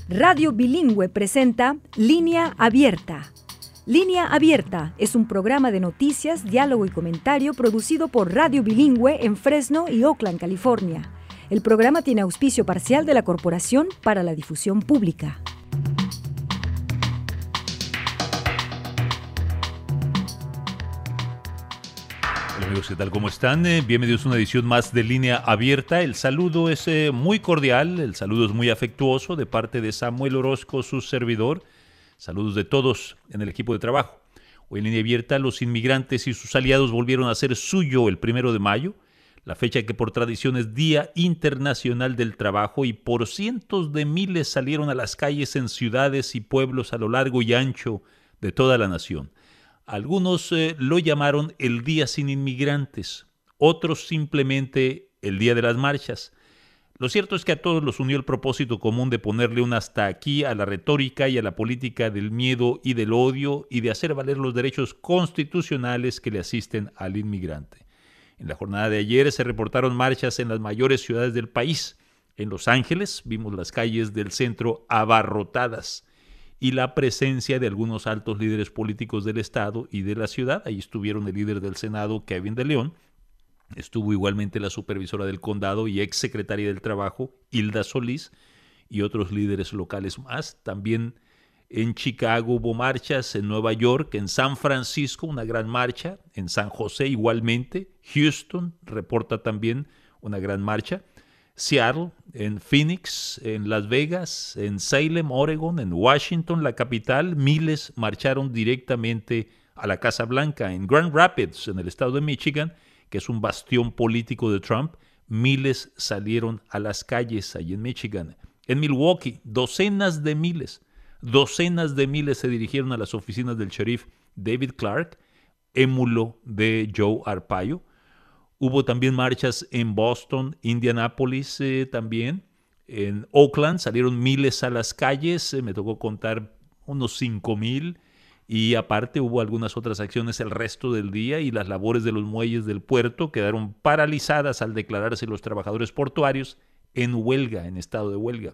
Radio Bilingüe presenta Línea Abierta. Línea Abierta es un programa de noticias, diálogo y comentario producido por Radio Bilingüe en Fresno y Oakland, California. El programa tiene auspicio parcial de la Corporación para la Difusión Pública. Hola amigos, ¿qué tal? ¿Cómo están? Bienvenidos a una edición más de Línea Abierta. El saludo es muy cordial, el saludo es muy afectuoso de parte de Samuel Orozco, su servidor. Saludos de todos en el equipo de trabajo. Hoy en Línea Abierta, los inmigrantes y sus aliados volvieron a hacer suyo el 1 de mayo, la fecha que por tradición es Día Internacional del Trabajo, y por cientos de miles salieron a las calles en ciudades y pueblos a lo largo y ancho de toda la nación. Algunos lo llamaron el Día sin Inmigrantes, otros simplemente el Día de las Marchas. Lo cierto es que a todos los unió el propósito común de ponerle un hasta aquí a la retórica y a la política del miedo y del odio y de hacer valer los derechos constitucionales que le asisten al inmigrante. En la jornada de ayer se reportaron marchas en las mayores ciudades del país. En Los Ángeles vimos las calles del centro abarrotadas y la presencia de algunos altos líderes políticos del estado y de la ciudad. Ahí estuvieron el líder del Senado, Kevin De León, estuvo igualmente la supervisora del condado y exsecretaria del Trabajo, Hilda Solís, y otros líderes locales más. También en Chicago hubo marchas, en Nueva York, en San Francisco una gran marcha, en San José igualmente, Houston reporta también una gran marcha, Seattle, en Phoenix, en Las Vegas, en Salem, Oregon, en Washington, la capital, miles marcharon directamente a la Casa Blanca. En Grand Rapids, en el estado de Michigan, que es un bastión político de Trump, miles salieron a las calles allí en Michigan. En Milwaukee, docenas de miles se dirigieron a las oficinas del sheriff David Clark, émulo de Joe Arpaio. Hubo también marchas en Boston, Indianápolis también. En Oakland salieron miles a las calles, me tocó contar unos 5,000. Y aparte hubo algunas otras acciones el resto del día y las labores de los muelles del puerto quedaron paralizadas al declararse los trabajadores portuarios en huelga, en estado de huelga.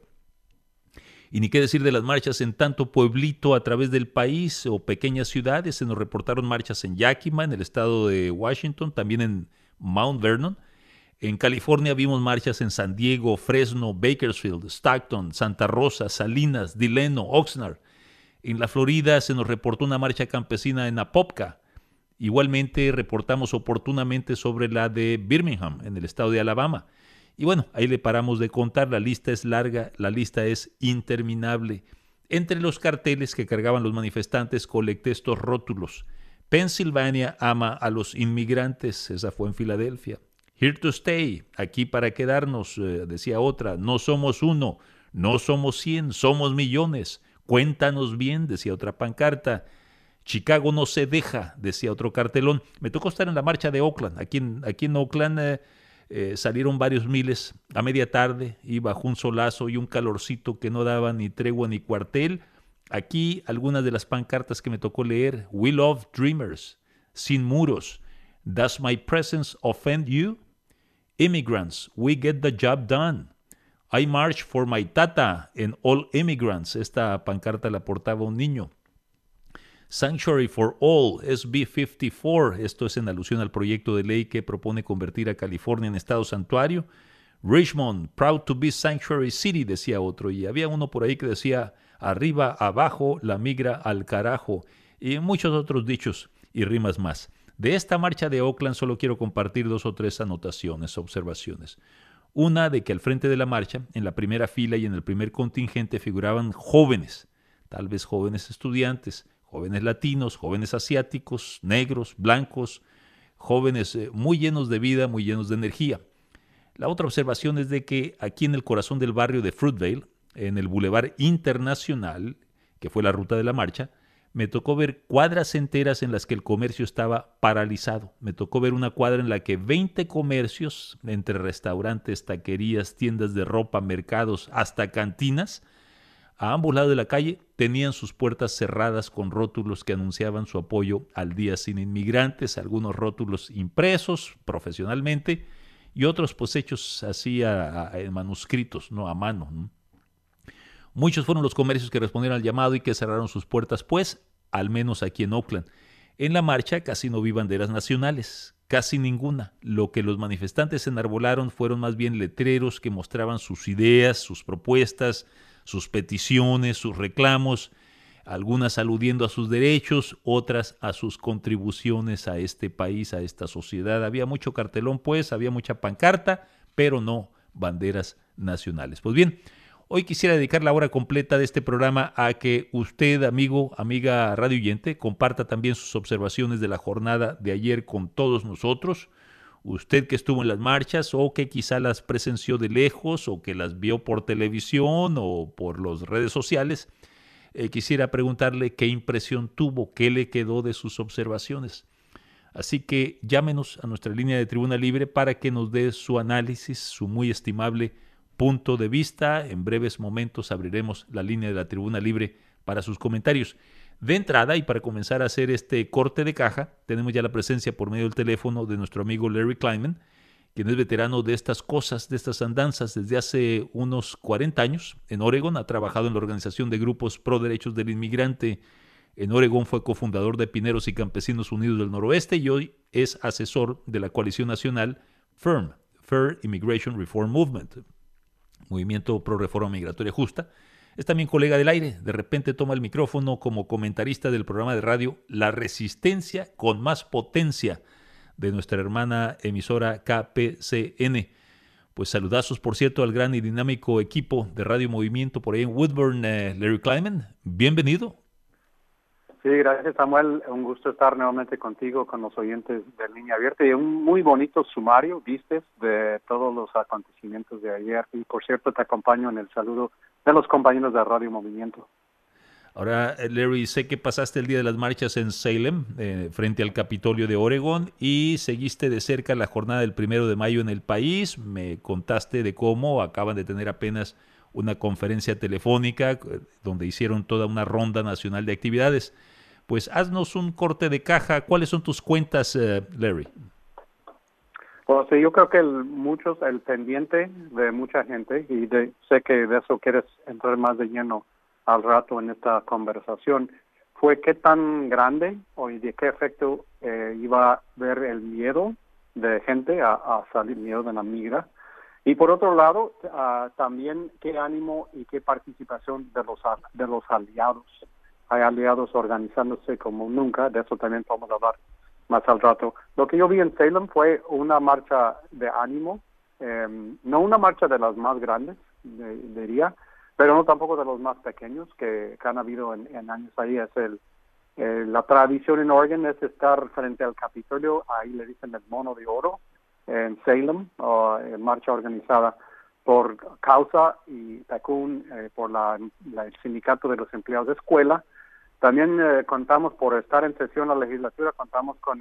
Y ni qué decir de las marchas en tanto pueblito a través del país o pequeñas ciudades. Se nos reportaron marchas en Yakima, en el estado de Washington, también en Mount Vernon. En California vimos marchas en San Diego, Fresno, Bakersfield, Stockton, Santa Rosa, Salinas, Delano, Oxnard. En la Florida se nos reportó una marcha campesina en Apopka. Igualmente reportamos oportunamente sobre la de Birmingham, en el estado de Alabama. Y bueno, ahí le paramos de contar, la lista es larga, la lista es interminable. Entre los carteles que cargaban los manifestantes colecté estos rótulos. Pennsylvania ama a los inmigrantes, esa fue en Filadelfia. Here to stay, aquí para quedarnos, decía otra. No somos uno, no somos 100, somos millones. Cuéntanos bien, decía otra pancarta. Chicago no se deja, decía otro cartelón. Me tocó estar en la marcha de Oakland. Aquí en Oakland salieron varios miles a media tarde y bajo un solazo y un calorcito que no daba ni tregua ni cuartel. Aquí algunas de las pancartas que me tocó leer. We love dreamers, sin muros. Does my presence offend you? Immigrants, we get the job done. I march for my tata and all immigrants. Esta pancarta la portaba un niño. Sanctuary for All, SB 54. Esto es en alusión al proyecto de ley que propone convertir a California en estado santuario. Richmond, proud to be sanctuary city, decía otro. Y había uno por ahí que decía, arriba, abajo, la migra al carajo. Y muchos otros dichos y rimas más. De esta marcha de Oakland solo quiero compartir 2 o 3 anotaciones, observaciones. Una de que al frente de la marcha, en la primera fila y en el primer contingente figuraban jóvenes, tal vez jóvenes estudiantes, jóvenes latinos, jóvenes asiáticos, negros, blancos, jóvenes muy llenos de vida, muy llenos de energía. La otra observación es de que aquí en el corazón del barrio de Fruitvale, en el Boulevard Internacional, que fue la ruta de la marcha, me tocó ver cuadras enteras en las que el comercio estaba paralizado. Me tocó ver una cuadra en la que 20 comercios, entre restaurantes, taquerías, tiendas de ropa, mercados, hasta cantinas, a ambos lados de la calle tenían sus puertas cerradas con rótulos que anunciaban su apoyo al Día Sin Inmigrantes, algunos rótulos impresos profesionalmente y otros pues hechos así en manuscritos, no a mano, ¿no? Muchos fueron los comercios que respondieron al llamado y que cerraron sus puertas, pues, al menos aquí en Oakland. En la marcha casi no vi banderas nacionales, casi ninguna. Lo que los manifestantes enarbolaron fueron más bien letreros que mostraban sus ideas, sus propuestas, sus peticiones, sus reclamos, algunas aludiendo a sus derechos, otras a sus contribuciones a este país, a esta sociedad. Había mucho cartelón, pues, había mucha pancarta, pero no banderas nacionales. Pues bien, hoy quisiera dedicar la hora completa de este programa a que usted, amigo, amiga radioyente, comparta también sus observaciones de la jornada de ayer con todos nosotros. Usted que estuvo en las marchas o que quizá las presenció de lejos o que las vio por televisión o por las redes sociales, quisiera preguntarle qué impresión tuvo, qué le quedó de sus observaciones. Así que llámenos a nuestra línea de Tribuna Libre para que nos dé su análisis, su muy estimable punto de vista. En breves momentos abriremos la línea de la Tribuna Libre para sus comentarios. De entrada, y para comenzar a hacer este corte de caja, tenemos ya la presencia por medio del teléfono de nuestro amigo Larry Kleinman, quien es veterano de estas cosas, de estas andanzas desde hace unos 40 años en Oregon. Ha trabajado en la organización de grupos pro derechos del inmigrante en Oregón, fue cofundador de Pineros y Campesinos Unidos del Noroeste y hoy es asesor de la coalición nacional FIRM, Fair Immigration Reform Movement, Movimiento Pro Reforma Migratoria Justa. Es también colega del aire. De repente toma el micrófono como comentarista del programa de radio La Resistencia con Más Potencia de nuestra hermana emisora KPCN. Pues saludazos, por cierto, al gran y dinámico equipo de Radio Movimiento por ahí en Woodburn, Larry Kleinman. Bienvenido. Sí, gracias, Samuel. Un gusto estar nuevamente contigo, con los oyentes de Línea Abierta, y un muy bonito sumario, vistes, de todos los acontecimientos de ayer. Y por cierto, te acompaño en el saludo de los compañeros de Radio Movimiento. Ahora, Larry, sé que pasaste el día de las marchas en Salem, frente al Capitolio de Oregón, y seguiste de cerca la jornada del 1 de mayo en el país. Me contaste de cómo acaban de tener apenas una conferencia telefónica donde hicieron toda una ronda nacional de actividades. Pues haznos un corte de caja. ¿Cuáles son tus cuentas, Larry? Pues sí, yo creo que el pendiente de mucha gente, y sé que de eso quieres entrar más de lleno al rato en esta conversación, fue qué tan grande o de qué efecto iba a ver el miedo de gente a salir, miedo de la migra. Y por otro lado, también qué ánimo y qué participación de los aliados. Hay aliados organizándose como nunca, de eso también podemos hablar más al rato. Lo que yo vi en Salem fue una marcha de ánimo, no una marcha de las más grandes, diría, pero no tampoco de los más pequeños que han habido en años ahí. La tradición en Oregon es estar frente al Capitolio, ahí le dicen el mono de oro, en Salem, marcha organizada por Causa y TACUN, por el Sindicato de los Empleados de Escuela. También contamos, por estar en sesión la legislatura, contamos con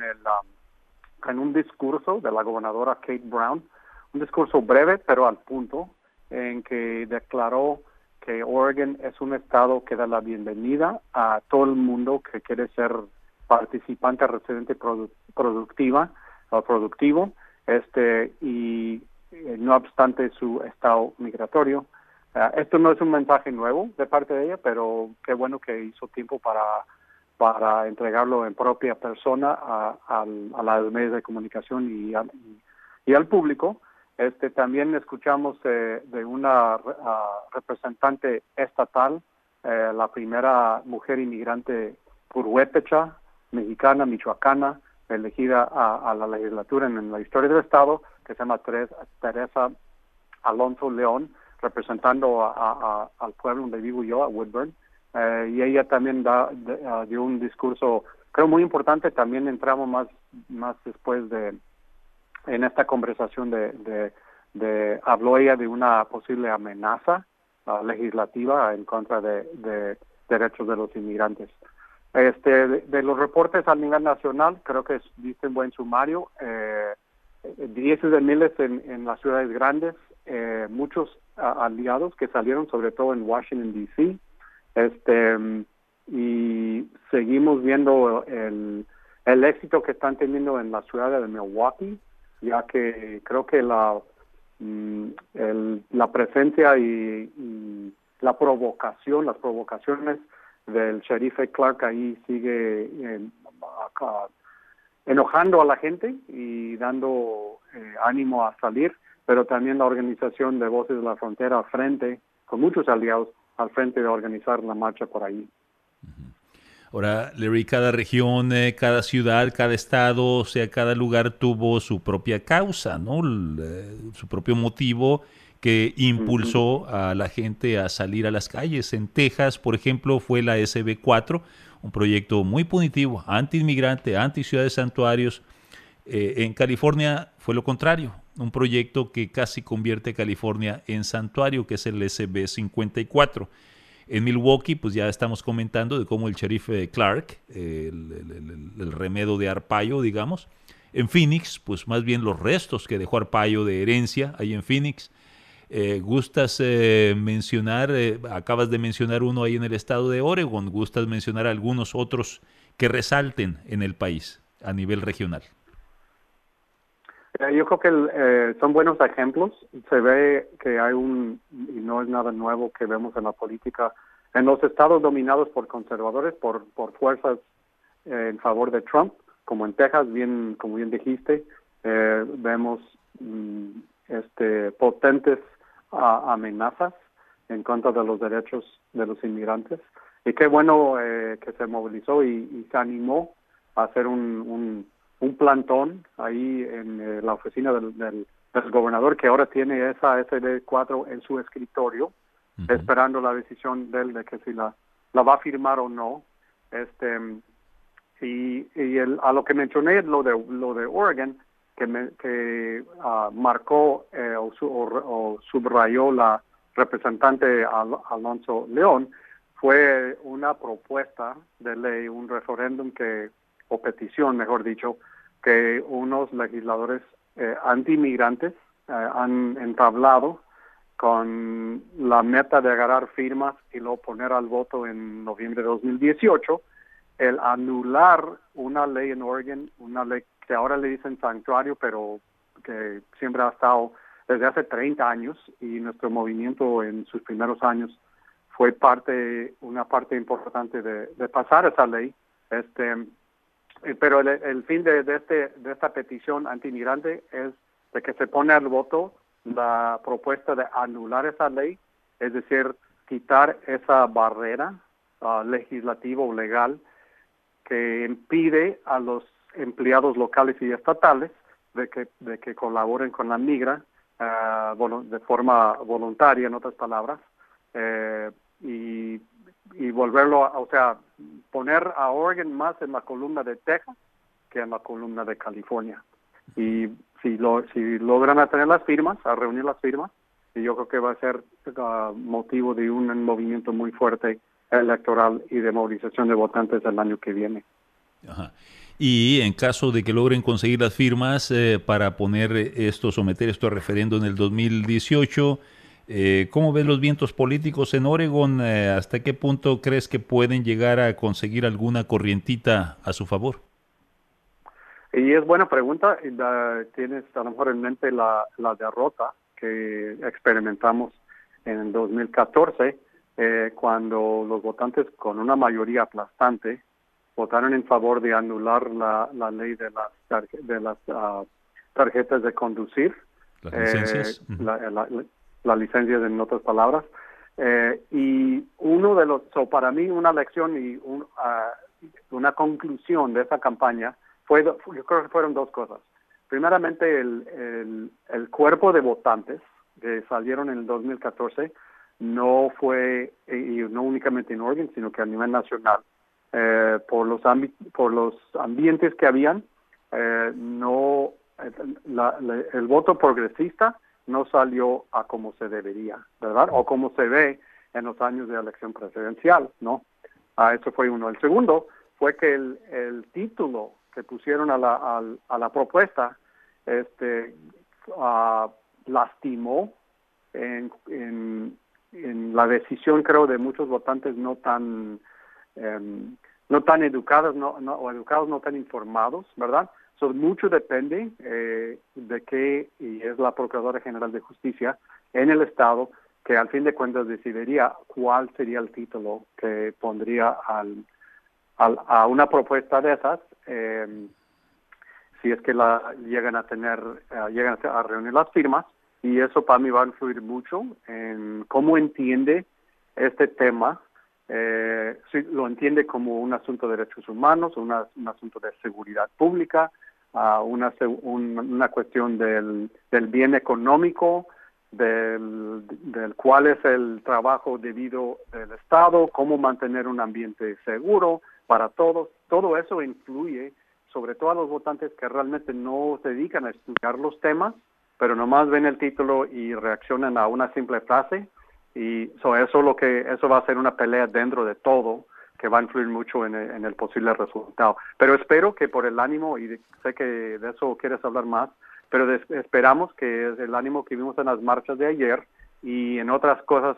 un discurso de la gobernadora Kate Brown, un discurso breve pero al punto, en que declaró que Oregon es un estado que da la bienvenida a todo el mundo que quiere ser participante, residente productivo, y no obstante su estado migratorio. Esto no es un mensaje nuevo de parte de ella, pero qué bueno que hizo tiempo para entregarlo en propia persona a los medios de comunicación y al público. También escuchamos de una representante estatal, la primera mujer inmigrante purépecha, mexicana, michoacana, elegida a la legislatura en la historia del estado, que se llama Teresa Alonso León, representando al pueblo donde vivo yo, a Woodburn, y ella también dio un discurso, creo, muy importante. También entramos más después en esta conversación habló ella de una posible amenaza legislativa en contra de derechos de los inmigrantes. De los reportes a nivel nacional, creo que diste un buen sumario. Dieces de miles en las ciudades grandes, muchos aliados que salieron, sobre todo en Washington, D.C., y seguimos viendo el éxito que están teniendo en la ciudad de Milwaukee, ya que creo que la presencia y las provocaciones del sheriff Clark ahí sigue enojando a la gente y dando ánimo a salir, pero también la organización de Voces de la Frontera al frente, con muchos aliados al frente de organizar la marcha por ahí. Ahora, Larry, cada región, cada ciudad, cada estado, o sea, cada lugar tuvo su propia causa, ¿no? Su propio motivo que impulsó a la gente a salir a las calles. En Texas, por ejemplo, fue la SB4, un proyecto muy punitivo, anti-inmigrante, anti-ciudades santuarios. En California fue lo contrario, un proyecto que casi convierte a California en santuario, que es el SB54. En Milwaukee, pues ya estamos comentando de cómo el sheriff Clark, el remedo de Arpaio, digamos. En Phoenix, pues más bien los restos que dejó Arpaio de herencia ahí en Phoenix. ¿Gustas mencionar, acabas de mencionar uno ahí en el estado de Oregon, gustas mencionar algunos otros que resalten en el país a nivel regional? Yo creo que son buenos ejemplos. Se ve que hay y no es nada nuevo que vemos en la política, en los estados dominados por conservadores, por fuerzas en favor de Trump, como en Texas, como bien dijiste, vemos potentes amenazas en contra de los derechos de los inmigrantes. Y qué bueno que se movilizó y se animó a hacer un plantón ahí en la oficina del gobernador, que ahora tiene esa SB4 en su escritorio, esperando la decisión de él de que si la va a firmar o no. A lo que mencioné, lo de Oregon, que marcó o subrayó la representante Alonso León, fue una propuesta de ley, un referéndum o petición, mejor dicho, que unos legisladores anti-inmigrantes han entablado con la meta de agarrar firmas y luego poner al voto en noviembre de 2018, el anular una ley en Oregon, una ley que ahora le dicen santuario, pero que siempre ha estado desde hace 30 años, y nuestro movimiento en sus primeros años fue una parte importante de pasar esa ley. Pero el fin de esta petición anti-inmigrante es de que se pone al voto la propuesta de anular esa ley, es decir, quitar esa barrera legislativa o legal que impide a los empleados locales y estatales de que colaboren con la migra de forma voluntaria, en otras palabras, y volverlo, o sea, poner a Oregon más en la columna de Texas que en la columna de California. Y si logran reunir las firmas, y yo creo que va a ser motivo de un movimiento muy fuerte electoral y de movilización de votantes el año que viene. Ajá. Y en caso de que logren conseguir las firmas para someter esto a referendo en el 2018, ¿cómo ves los vientos políticos en Oregon? ¿Hasta qué punto crees que pueden llegar a conseguir alguna corrientita a su favor? Y es buena pregunta. Tienes a lo mejor en mente la derrota que experimentamos en el 2014, cuando los votantes con una mayoría aplastante votaron en favor de anular la ley de las tarjetas de conducir, las licencias, las licencias, en otras palabras, y para mí una lección y una conclusión de esa campaña yo creo que fueron dos cosas. Primeramente, el cuerpo de votantes que salieron en el 2014 no fue, y no únicamente en Oregon, sino que a nivel nacional, por los ambientes que habían, el voto progresista no salió a como se debería, ¿verdad? O como se ve en los años de elección presidencial, ¿no? Eso fue uno. El segundo fue que el título que pusieron a la propuesta lastimó en la decisión, creo, de muchos votantes no tan educados, o educados no tan informados, ¿verdad? Mucho depende de qué, y es la Procuradora General de Justicia en el Estado, que al fin de cuentas decidiría cuál sería el título que pondría a una propuesta de esas, si es que la llegan a reunir las firmas, y eso para mí va a influir mucho en cómo entiende este tema. Si lo entiende como un asunto de derechos humanos, un asunto de seguridad pública, una cuestión del bien económico, del cuál es el trabajo debido del Estado, cómo mantener un ambiente seguro para todos. Todo eso influye sobre todo a los votantes que realmente no se dedican a estudiar los temas, pero nomás ven el título y reaccionan a una simple frase. Y eso va a ser una pelea dentro de todo que va a influir mucho en el posible resultado. Pero espero que por el ánimo, y sé que de eso quieres hablar más, pero esperamos que el ánimo que vimos en las marchas de ayer y en otras cosas,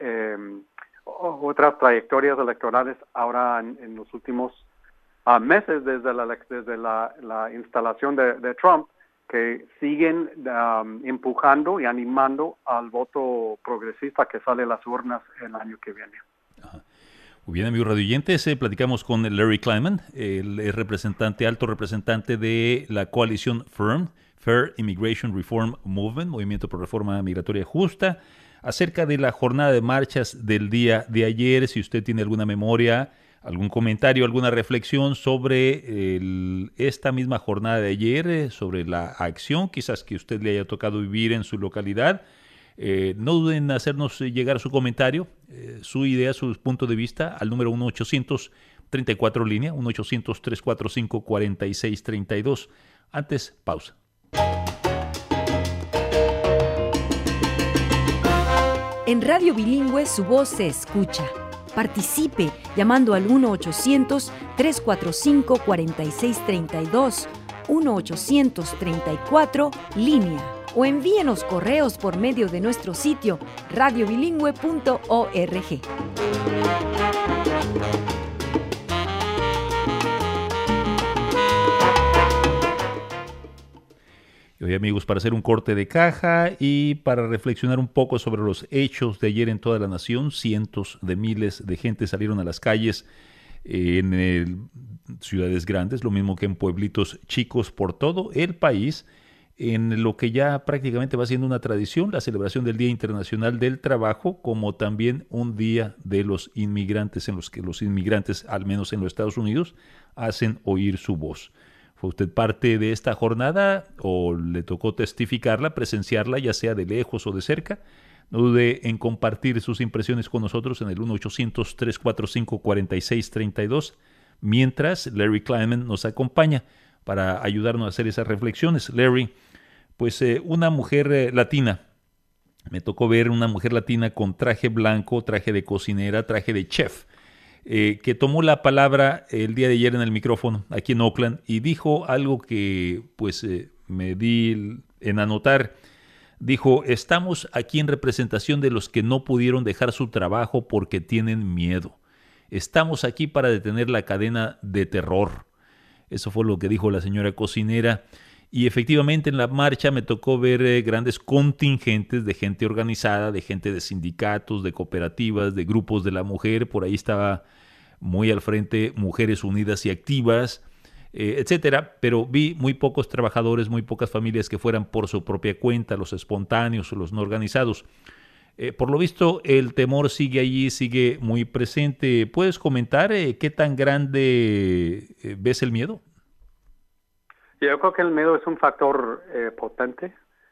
otras trayectorias electorales ahora en los últimos meses desde la instalación de Trump, que siguen empujando y animando al voto progresista que sale a las urnas el año que viene. Ajá. Muy bien, amigos radioyentes, platicamos con Larry Klayman, el alto representante de la coalición FIRM, Fair Immigration Reform Movement, Movimiento por Reforma Migratoria Justa, acerca de la jornada de marchas del día de ayer. Si usted tiene alguna memoria, algún comentario, alguna reflexión sobre esta misma jornada de ayer, sobre la acción quizás que usted le haya tocado vivir en su localidad, no duden en hacernos llegar su comentario, su idea, su punto de vista al número 1-800-34 línea, 1-800-345-4632. Antes, pausa. En Radio Bilingüe su voz se escucha. Participe llamando al 1-800-345-4632, 1-800-34 línea, o envíenos correos por medio de nuestro sitio radiobilingüe.org. Y hoy, amigos, para hacer un corte de caja y para reflexionar un poco sobre los hechos de ayer en toda la nación, cientos de miles de gente salieron a las calles en ciudades grandes, lo mismo que en pueblitos chicos por todo el país, en lo que ya prácticamente va siendo una tradición, la celebración del Día Internacional del Trabajo, como también un Día de los Inmigrantes, en los que los inmigrantes, al menos en los Estados Unidos, hacen oír su voz. ¿Fue usted parte de esta jornada o le tocó testificarla, presenciarla, ya sea de lejos o de cerca? No dude en compartir sus impresiones con nosotros en el 1-800-345-4632, mientras Larry Klayman nos acompaña para ayudarnos a hacer esas reflexiones. Larry, pues una mujer latina, me tocó ver una mujer latina con traje blanco, traje de cocinera, traje de chef, que tomó la palabra el día de ayer en el micrófono aquí en Oakland y dijo algo que pues me di en anotar. Dijo: estamos aquí en representación de los que no pudieron dejar su trabajo porque tienen miedo. Estamos aquí para detener la cadena de terror. Eso fue lo que dijo la señora cocinera. Y efectivamente en la marcha me tocó ver grandes contingentes de gente organizada, de gente de sindicatos, de cooperativas, de grupos de la mujer. Por ahí estaba muy al frente Mujeres Unidas y Activas, etcétera. Pero vi muy pocos trabajadores, muy pocas familias que fueran por su propia cuenta, los espontáneos o los no organizados. Por lo visto, el temor sigue allí, sigue muy presente. ¿Puedes comentar qué tan grande ves el miedo? Yo creo que el miedo es un factor potente,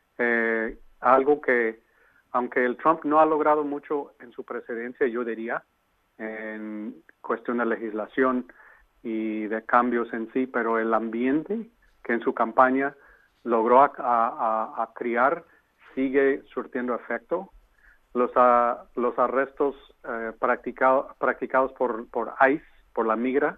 algo que, aunque el Trump no ha logrado mucho en su presidencia, yo diría, en cuestión de legislación y de cambios en sí, pero el ambiente que en su campaña logró a crear sigue surtiendo efecto. Los arrestos practicados por ICE, por la migra,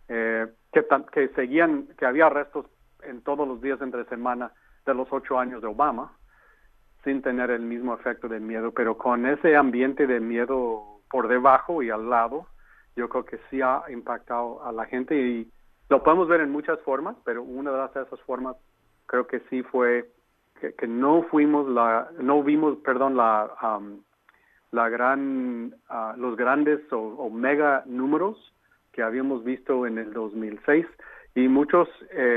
que había arrestos en todos los días entre semana de los 8 años de Obama, sin tener el mismo efecto de miedo, pero con ese ambiente de miedo por debajo y al lado, yo creo que sí ha impactado a la gente, y lo podemos ver en muchas formas, pero una de esas formas creo que sí fue que no vimos los grandes o mega números que habíamos visto en el 2006 y muchos,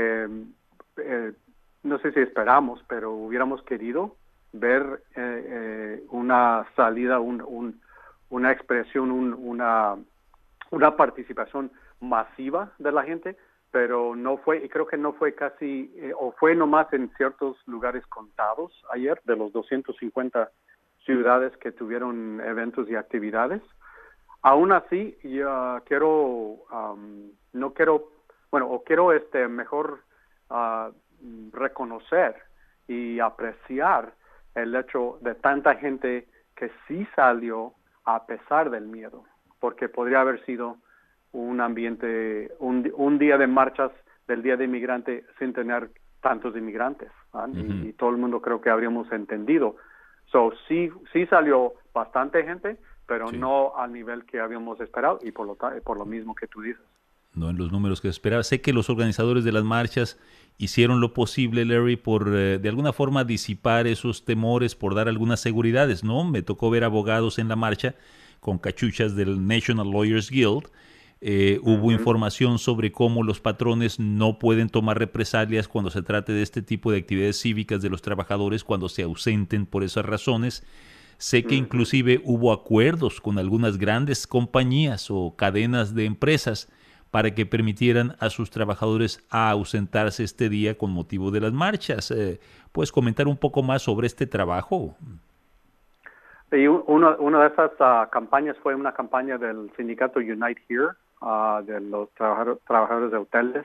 no sé si esperamos, pero hubiéramos querido ver una salida, una expresión, una participación masiva de la gente, pero no fue, y creo que no fue casi, o fue nomás en ciertos lugares contados ayer, de los 250 ciudades que tuvieron eventos y actividades. Aún así, yo quiero mejor reconocer y apreciar el hecho de tanta gente que sí salió a pesar del miedo, porque podría haber sido un ambiente, un día de marchas del Día de Inmigrante sin tener tantos inmigrantes, y todo el mundo creo que habríamos entendido. Sí salió bastante gente, pero no al nivel que habíamos esperado y por lo mismo que tú dices. No en los números que esperaba. Sé que los organizadores de las marchas hicieron lo posible, Larry, por de alguna forma disipar esos temores, por dar algunas seguridades, ¿no? Me tocó ver abogados en la marcha con cachuchas del National Lawyers Guild. Hubo información sobre cómo los patrones no pueden tomar represalias cuando se trate de este tipo de actividades cívicas de los trabajadores cuando se ausenten por esas razones. Sé que inclusive hubo acuerdos con algunas grandes compañías o cadenas de empresas para que permitieran a sus trabajadores a ausentarse este día con motivo de las marchas. ¿Puedes comentar un poco más sobre este trabajo? Y una de esas campañas fue una campaña del sindicato Unite Here, de los trabajadores de hoteles,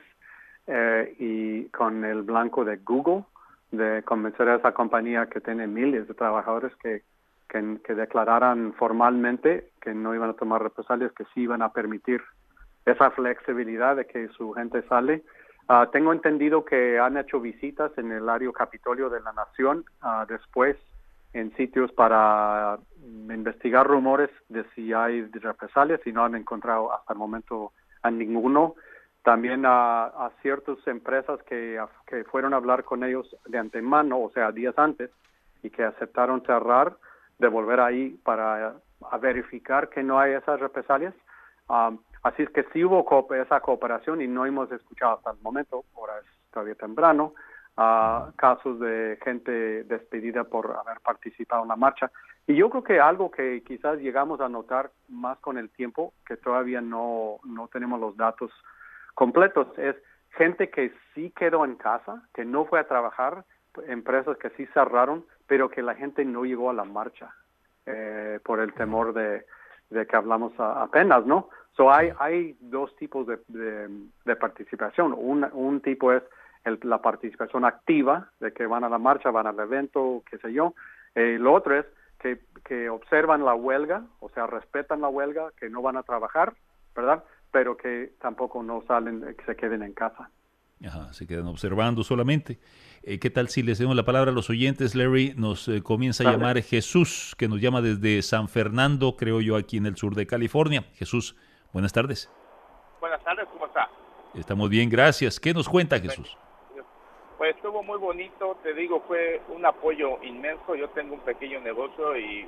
y con el blanco de Google, de convencer a esa compañía que tiene miles de trabajadores que declararan formalmente que no iban a tomar represalias, que sí iban a permitir esa flexibilidad de que su gente sale. Tengo entendido que han hecho visitas en el área Capitolio de la Nación, después en sitios para investigar rumores de si hay represalias y no han encontrado hasta el momento a ninguno. También a ciertas empresas que fueron a hablar con ellos de antemano, o sea, días antes, y que aceptaron cerrar, de volver ahí para verificar que no hay esas represalias. Así es que sí hubo esa cooperación y no hemos escuchado hasta el momento, ahora es todavía temprano, casos de gente despedida por haber participado en la marcha. Y yo creo que algo que quizás llegamos a notar más con el tiempo, que todavía no tenemos los datos completos, es gente que sí quedó en casa, que no fue a trabajar, empresas que sí cerraron, pero que la gente no llegó a la marcha por el temor de que hablamos apenas, ¿no? Hay dos tipos de participación. Un tipo es la participación activa, de que van a la marcha, van al evento, qué sé yo. Lo otro es que observan la huelga, o sea, respetan la huelga, que no van a trabajar, ¿verdad? Pero que tampoco no salen, que se queden en casa. Ajá, se quedan observando solamente. ¿Qué tal si les damos la palabra a los oyentes? Larry, nos comienza a llamar Jesús, que nos llama desde San Fernando, creo yo, aquí en el sur de California. Jesús, buenas tardes. Buenas tardes, ¿cómo está? Estamos bien, gracias. ¿Qué nos cuenta, Jesús? Pues estuvo muy bonito, te digo, fue un apoyo inmenso. Yo tengo un pequeño negocio y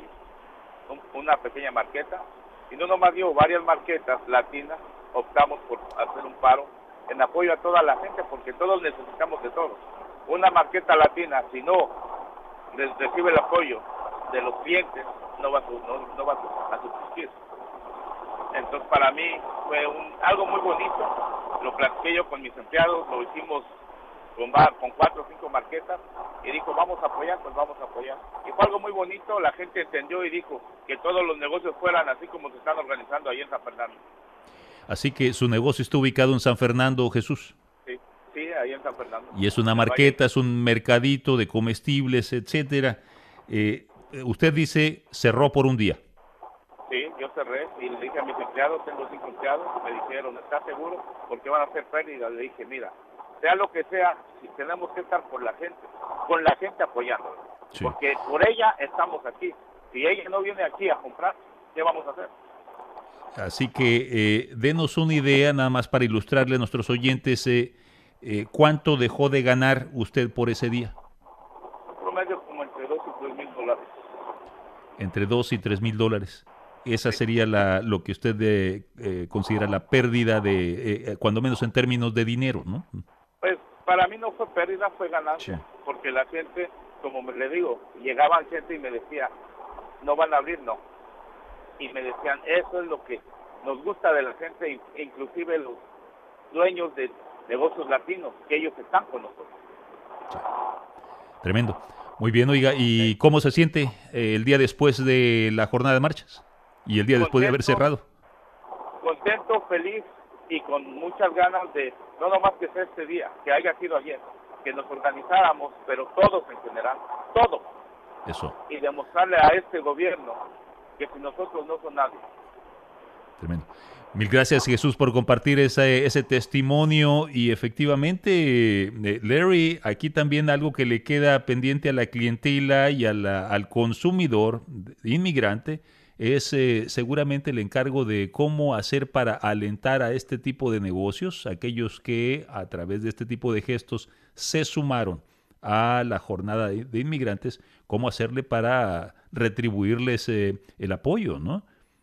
una pequeña marqueta, y no nomás digo, varias marquetas latinas, optamos por hacer un paro en apoyo a toda la gente, porque todos necesitamos de todos. Una marqueta latina, si no recibe el apoyo de los clientes, no va a subsistir. Entonces, para mí fue algo muy bonito. Lo platiqué yo con mis empleados, lo hicimos con 4 o 5 marquetas, y dijo, vamos a apoyar, pues vamos a apoyar. Y fue algo muy bonito, la gente entendió y dijo que todos los negocios fueran así como se están organizando ahí en San Fernando. Así que su negocio está ubicado en San Fernando, Jesús. Sí, ahí en San Fernando. Y es una marqueta, es un mercadito de comestibles, etcétera. Usted dice, cerró por un día. Sí, yo cerré y le dije a mis empleados, tengo 5 empleados, me dijeron, ¿estás seguro? Porque van a hacer pérdidas. Le dije, mira, sea lo que sea, si tenemos que estar con la gente apoyándola. Sí. Porque por ella estamos aquí. Si ella no viene aquí a comprar, ¿qué vamos a hacer? Así que denos una idea, nada más para ilustrarle a nuestros oyentes, ¿cuánto dejó de ganar usted por ese día? Promedio como entre $2,000 y $3,000. entre $2,000 y $3,000. Esa sería lo que usted considera la pérdida cuando menos en términos de dinero, ¿no? Pues para mí no fue pérdida, fue ganancia, Sí. porque la gente, como le digo, llegaban gente y me decía, no van a abrir, no. Y me decían, eso es lo que nos gusta de la gente, inclusive los dueños de negocios latinos, que ellos están con nosotros. Tremendo. Muy bien, oiga, ¿y cómo se siente el día después de la jornada de marchas? Y el día después de haber cerrado. Contento, feliz y con muchas ganas de, no nomás que sea este día, que haya sido ayer, que nos organizáramos, pero todos en general, todos. Eso. Y demostrarle a este gobierno que sin nosotros no son nadie. Tremendo. Mil gracias, Jesús, por compartir ese testimonio. Y efectivamente, Larry, aquí también algo que le queda pendiente a la clientela y al consumidor inmigrante es seguramente el encargo de cómo hacer para alentar a este tipo de negocios, aquellos que a través de este tipo de gestos se sumaron a la jornada de inmigrantes, cómo hacerle para retribuirles el apoyo, ¿no?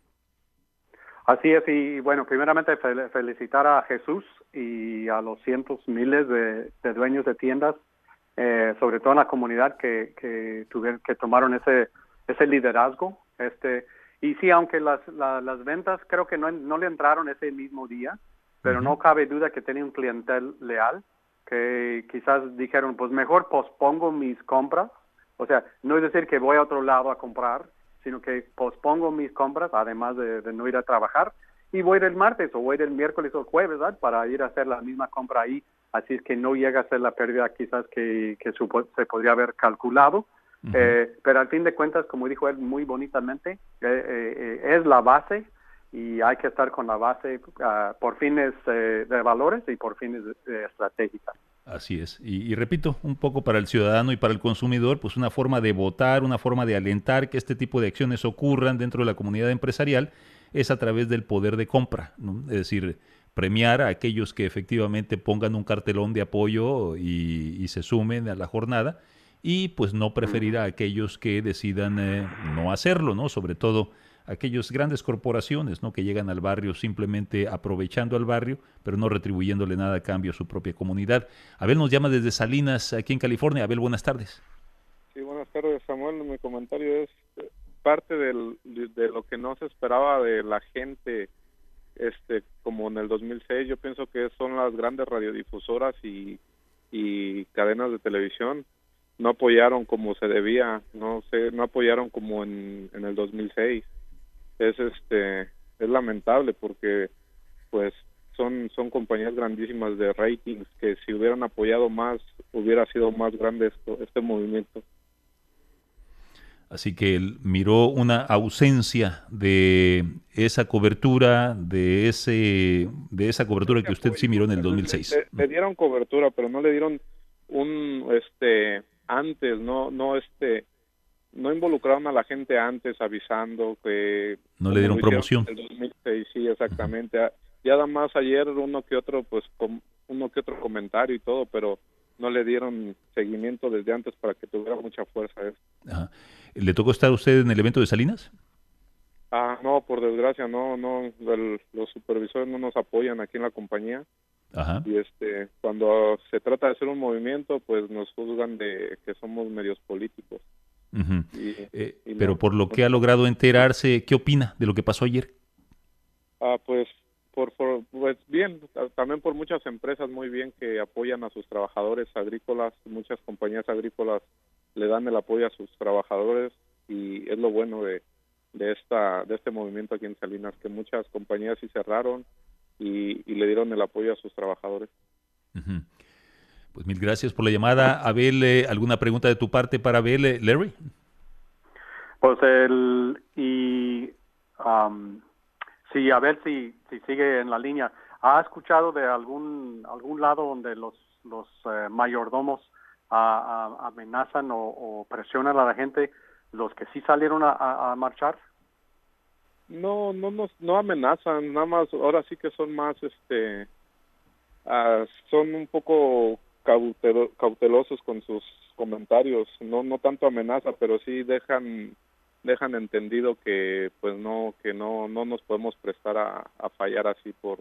Así es, y bueno, primeramente felicitar a Jesús y a los cientos, miles de dueños de tiendas, sobre todo en la comunidad que tomaron ese liderazgo. Y sí, aunque las ventas creo que no le entraron ese mismo día, pero no cabe duda que tenía un clientel leal, que quizás dijeron, pues mejor pospongo mis compras. O sea, no es decir que voy a otro lado a comprar, sino que pospongo mis compras, además de no ir a trabajar, y voy a ir el martes o voy a ir el miércoles o el jueves, ¿verdad? Para ir a hacer la misma compra ahí, así es que no llega a ser la pérdida quizás que se podría haber calculado, pero al fin de cuentas, como dijo él muy bonitamente, es la base y hay que estar con la base por fines de valores y por fines estratégicas. Así es. Y repito, un poco para el ciudadano y para el consumidor, pues una forma de votar, una forma de alentar que este tipo de acciones ocurran dentro de la comunidad empresarial es a través del poder de compra, ¿no? Es decir, premiar a aquellos que efectivamente pongan un cartelón de apoyo y se sumen a la jornada y pues no preferir a aquellos que decidan no hacerlo, ¿no? Sobre todo aquellas grandes corporaciones, ¿no? Que llegan al barrio simplemente aprovechando al barrio, pero no retribuyéndole nada a cambio a su propia comunidad. Abel nos llama desde Salinas, aquí en California. Abel, buenas tardes. Sí, buenas tardes, Samuel. Mi comentario es parte de lo que no se esperaba de la gente, como en el 2006. Yo pienso que son las grandes radiodifusoras y cadenas de televisión. No apoyaron como se debía, no apoyaron como en el 2006. Es lamentable porque pues son compañías grandísimas de ratings que si hubieran apoyado más hubiera sido más grande este movimiento. Así que él miró una ausencia de esa cobertura, de esa cobertura que usted sí miró en el 2006. Le dieron cobertura, pero no le dieron antes, no involucraron a la gente antes avisando que no le dieron promoción. En el 2006, sí, exactamente. Ya nada más ayer uno que otro comentario y todo, pero no le dieron seguimiento desde antes para que tuviera mucha fuerza eso. Ajá. ¿Le tocó estar usted en el evento de Salinas? No, por desgracia no, los supervisores no nos apoyan aquí en la compañía. Ajá. Y cuando se trata de hacer un movimiento, pues nos juzgan de que somos medios políticos. Uh-huh. Pero por lo que ha logrado enterarse, ¿qué opina de lo que pasó ayer? Pues bien, también por muchas empresas muy bien que apoyan a sus trabajadores agrícolas, muchas compañías agrícolas le dan el apoyo a sus trabajadores y es lo bueno de este movimiento aquí en Salinas, que muchas compañías sí cerraron y le dieron el apoyo a sus trabajadores. Uh-huh. Pues mil gracias por la llamada. Abel, ¿alguna pregunta de tu parte para Abel, Larry? Pues sí, a ver si sigue en la línea. ¿Ha escuchado de algún lado donde los mayordomos amenazan o presionan a la gente, los que sí salieron a marchar? No amenazan, nada más, ahora sí que son más, son un poco cautelosos con sus comentarios, no tanto amenaza, pero sí dejan dejan entendido que pues no nos podemos prestar a fallar así por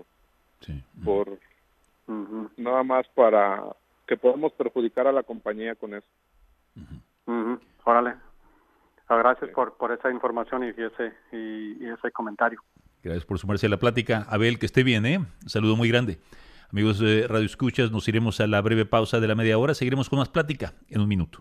nada más para que podamos perjudicar a la compañía con eso. Órale. Gracias por esa información y ese comentario. Gracias por sumarse a la plática. Abel, que esté bien, Un saludo muy grande. Amigos de Radio Escuchas, nos iremos a la breve pausa de la media hora. Seguiremos con más plática en un minuto.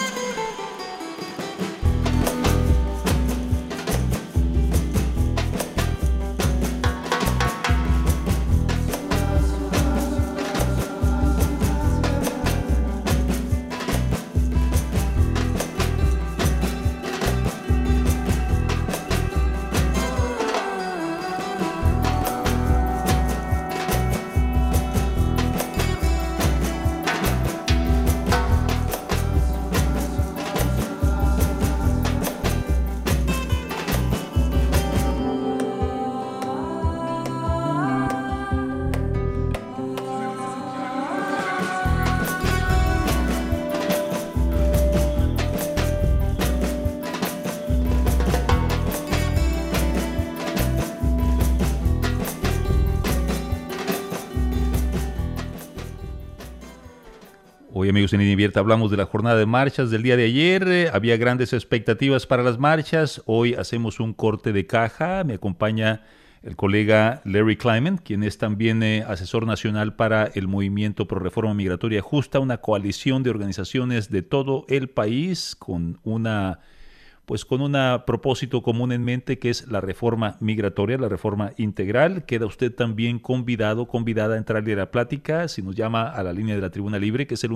Hoy, amigos, en Línea Abierta hablamos de la jornada de marchas del día de ayer. Había grandes expectativas para las marchas. Hoy hacemos un corte de caja. Me acompaña el colega Larry Kleiman, quien es también asesor nacional para el Movimiento Pro Reforma Migratoria Justa, una coalición de organizaciones de todo el país con un propósito común en mente, que es la reforma migratoria, la reforma integral. Queda usted también convidada a entrarle a la plática si nos llama a la línea de la Tribuna Libre, que es el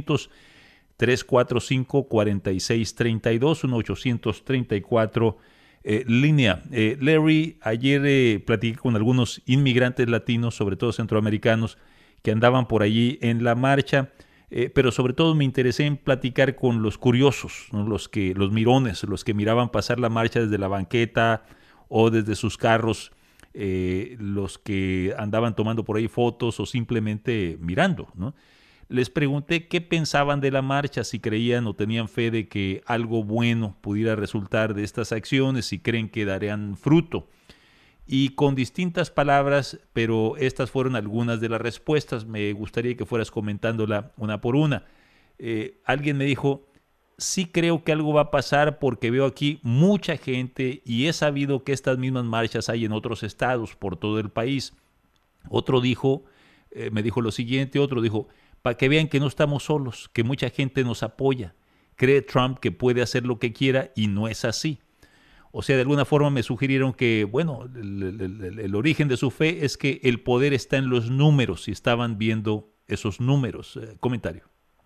1-800-345-4632, 1-834 línea. Larry, ayer platiqué con algunos inmigrantes latinos, sobre todo centroamericanos, que andaban por allí en la marcha. Pero sobre todo me interesé en platicar con los curiosos, ¿no? los mirones, los que miraban pasar la marcha desde la banqueta o desde sus carros, los que andaban tomando por ahí fotos o simplemente mirando, ¿no? Les pregunté qué pensaban de la marcha, si creían o tenían fe de que algo bueno pudiera resultar de estas acciones, si creen que darían fruto. Y con distintas palabras, pero estas fueron algunas de las respuestas. Me gustaría que fueras comentándola una por una. Alguien me dijo, sí creo que algo va a pasar porque veo aquí mucha gente y he sabido que estas mismas marchas hay en otros estados por todo el país. Otro dijo, me dijo lo siguiente, otro dijo, para que vean que no estamos solos, que mucha gente nos apoya. Cree Trump que puede hacer lo que quiera y no es así. O sea, de alguna forma me sugirieron que, bueno, el origen de su fe es que el poder está en los números y estaban viendo esos números. Comentario.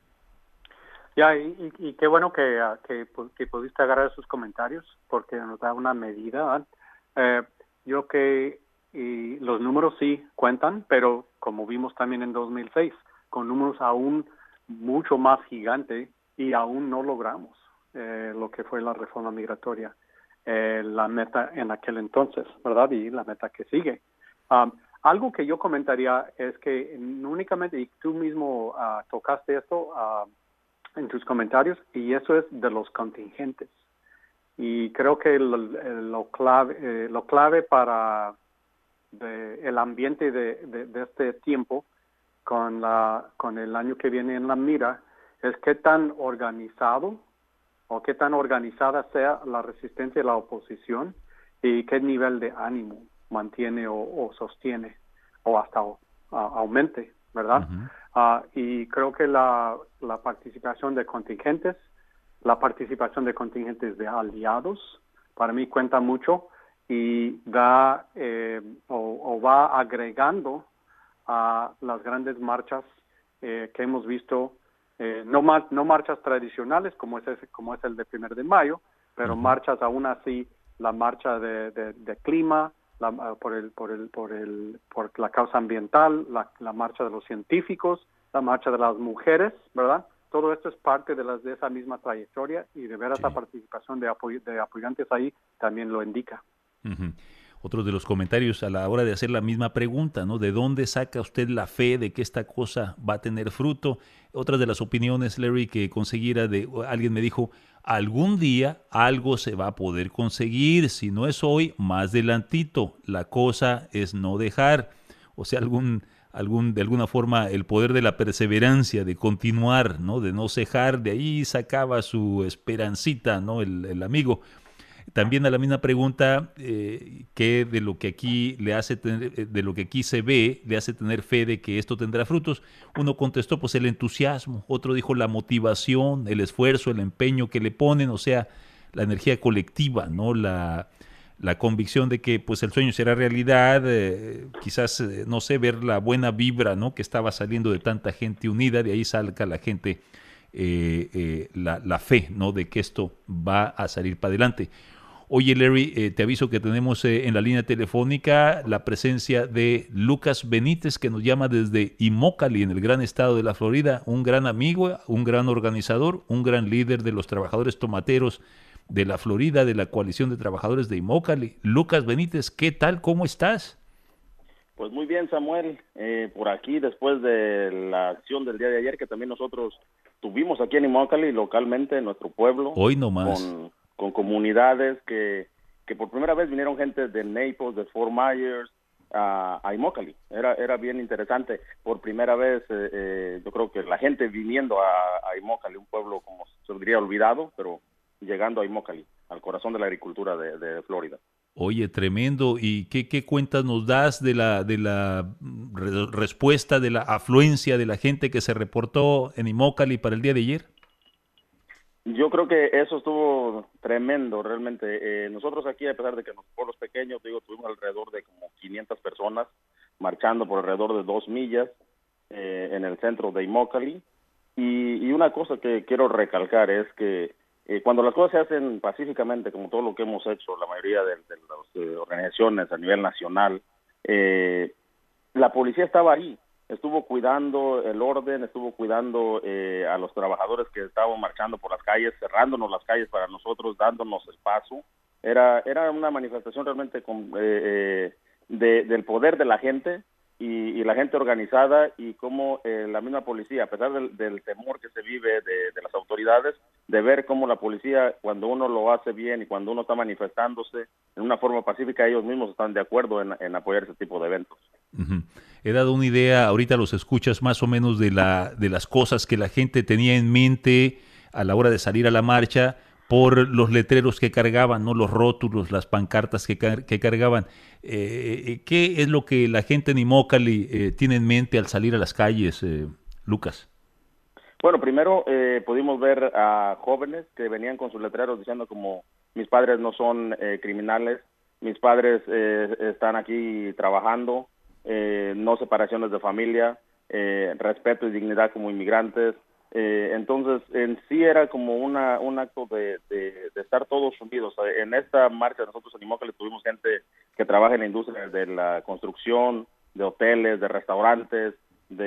Ya, y qué bueno que pudiste agarrar esos comentarios porque nos da una medida. Yo que los números sí cuentan, pero como vimos también en 2006, con números aún mucho más gigantes y aún no logramos lo que fue la reforma migratoria. La meta en aquel entonces, ¿verdad? Y la meta que sigue. Algo que yo comentaría es que únicamente, y tú mismo tocaste esto en tus comentarios, y eso es de los contingentes. Y creo que lo clave para el ambiente de este tiempo con el año que viene en la mira es qué tan organizado o qué tan organizada sea la resistencia y la oposición y qué nivel de ánimo mantiene o sostiene o hasta aumente, ¿verdad? Uh-huh. Y creo que la participación de contingentes, la participación de contingentes de aliados, para mí cuenta mucho y da o va agregando a las grandes marchas que hemos visto. No marchas tradicionales como es el de 1 de mayo, pero uh-huh. Marchas aún así, la marcha de clima, por la causa ambiental, la marcha de los científicos, la marcha de las mujeres, ¿verdad? Todo esto es parte de esa misma trayectoria y de ver esa participación de apoyantes ahí también lo indica. Uh-huh. otro de los comentarios a la hora de hacer la misma pregunta, ¿no? ¿De dónde saca usted la fe de que esta cosa va a tener fruto? Otra de las opiniones, Larry, que conseguiera alguien me dijo, algún día algo se va a poder conseguir, si no es hoy, más adelantito. La cosa es no dejar, o sea, de alguna forma el poder de la perseverancia, de continuar, ¿no? De no cejar, de ahí sacaba su esperancita, ¿no? El amigo. También a la misma pregunta, que de lo que aquí le hace tener, de lo que aquí se ve, le hace tener fe de que esto tendrá frutos. Uno contestó, pues el entusiasmo. Otro dijo la motivación, el esfuerzo, el empeño que le ponen, o sea, la energía colectiva, ¿no? La convicción de que pues el sueño será realidad, quizás, no sé, ver la buena vibra, ¿no? Que estaba saliendo de tanta gente unida, de ahí salga la gente, la fe, ¿no? De que esto va a salir para adelante. Oye, Larry, te aviso que tenemos en la línea telefónica la presencia de Lucas Benítez, que nos llama desde Immokalee, en el gran estado de la Florida, un gran amigo, un gran organizador, un gran líder de los trabajadores tomateros de la Florida, de la coalición de trabajadores de Immokalee. Lucas Benítez, ¿qué tal? ¿Cómo estás? Pues muy bien, Samuel, por aquí después de la acción del día de ayer que también nosotros tuvimos aquí en Immokalee, localmente en nuestro pueblo. Hoy nomás. Con comunidades que por primera vez vinieron gente de Naples, de Fort Myers, a Immokalee. Era bien interesante. Por primera vez, yo creo que la gente viniendo a Immokalee, un pueblo como se diría olvidado, pero llegando a Immokalee, al corazón de la agricultura de Florida. Oye, tremendo. ¿Y qué cuentas nos das de la respuesta, de la afluencia de la gente que se reportó en Immokalee para el día de ayer? Yo creo que eso estuvo tremendo, realmente. Nosotros aquí, a pesar de que en los pueblos pequeños, tuvimos alrededor de como 500 personas marchando por alrededor de 2 millas en el centro de Immokalee. Y una cosa que quiero recalcar es que cuando las cosas se hacen pacíficamente, como todo lo que hemos hecho, la mayoría de las organizaciones a nivel nacional, la policía estaba ahí. Estuvo cuidando el orden, estuvo cuidando a los trabajadores que estaban marchando por las calles, cerrándonos las calles para nosotros, dándonos el paso. Era una manifestación realmente del poder de la gente y la gente organizada, y cómo la misma policía, a pesar del temor que se vive de las autoridades, de ver cómo la policía, cuando uno lo hace bien y cuando uno está manifestándose en una forma pacífica, ellos mismos están de acuerdo en apoyar ese tipo de eventos. Uh-huh. He dado una idea, ahorita los escuchas más o menos de las cosas que la gente tenía en mente a la hora de salir a la marcha, por los letreros que cargaban, ¿no? Los rótulos, las pancartas que cargaban. ¿Qué es lo que la gente en Immokalee tiene en mente al salir a las calles, Lucas? Bueno, primero pudimos ver a jóvenes que venían con sus letreros diciendo como: mis padres no son criminales, mis padres están aquí trabajando, no separaciones de familia, respeto y dignidad como inmigrantes. Entonces, en sí era como un acto de estar todos unidos. En esta marcha nosotros en Immokalee tuvimos gente que trabaja en la industria de la construcción, de hoteles, de restaurantes,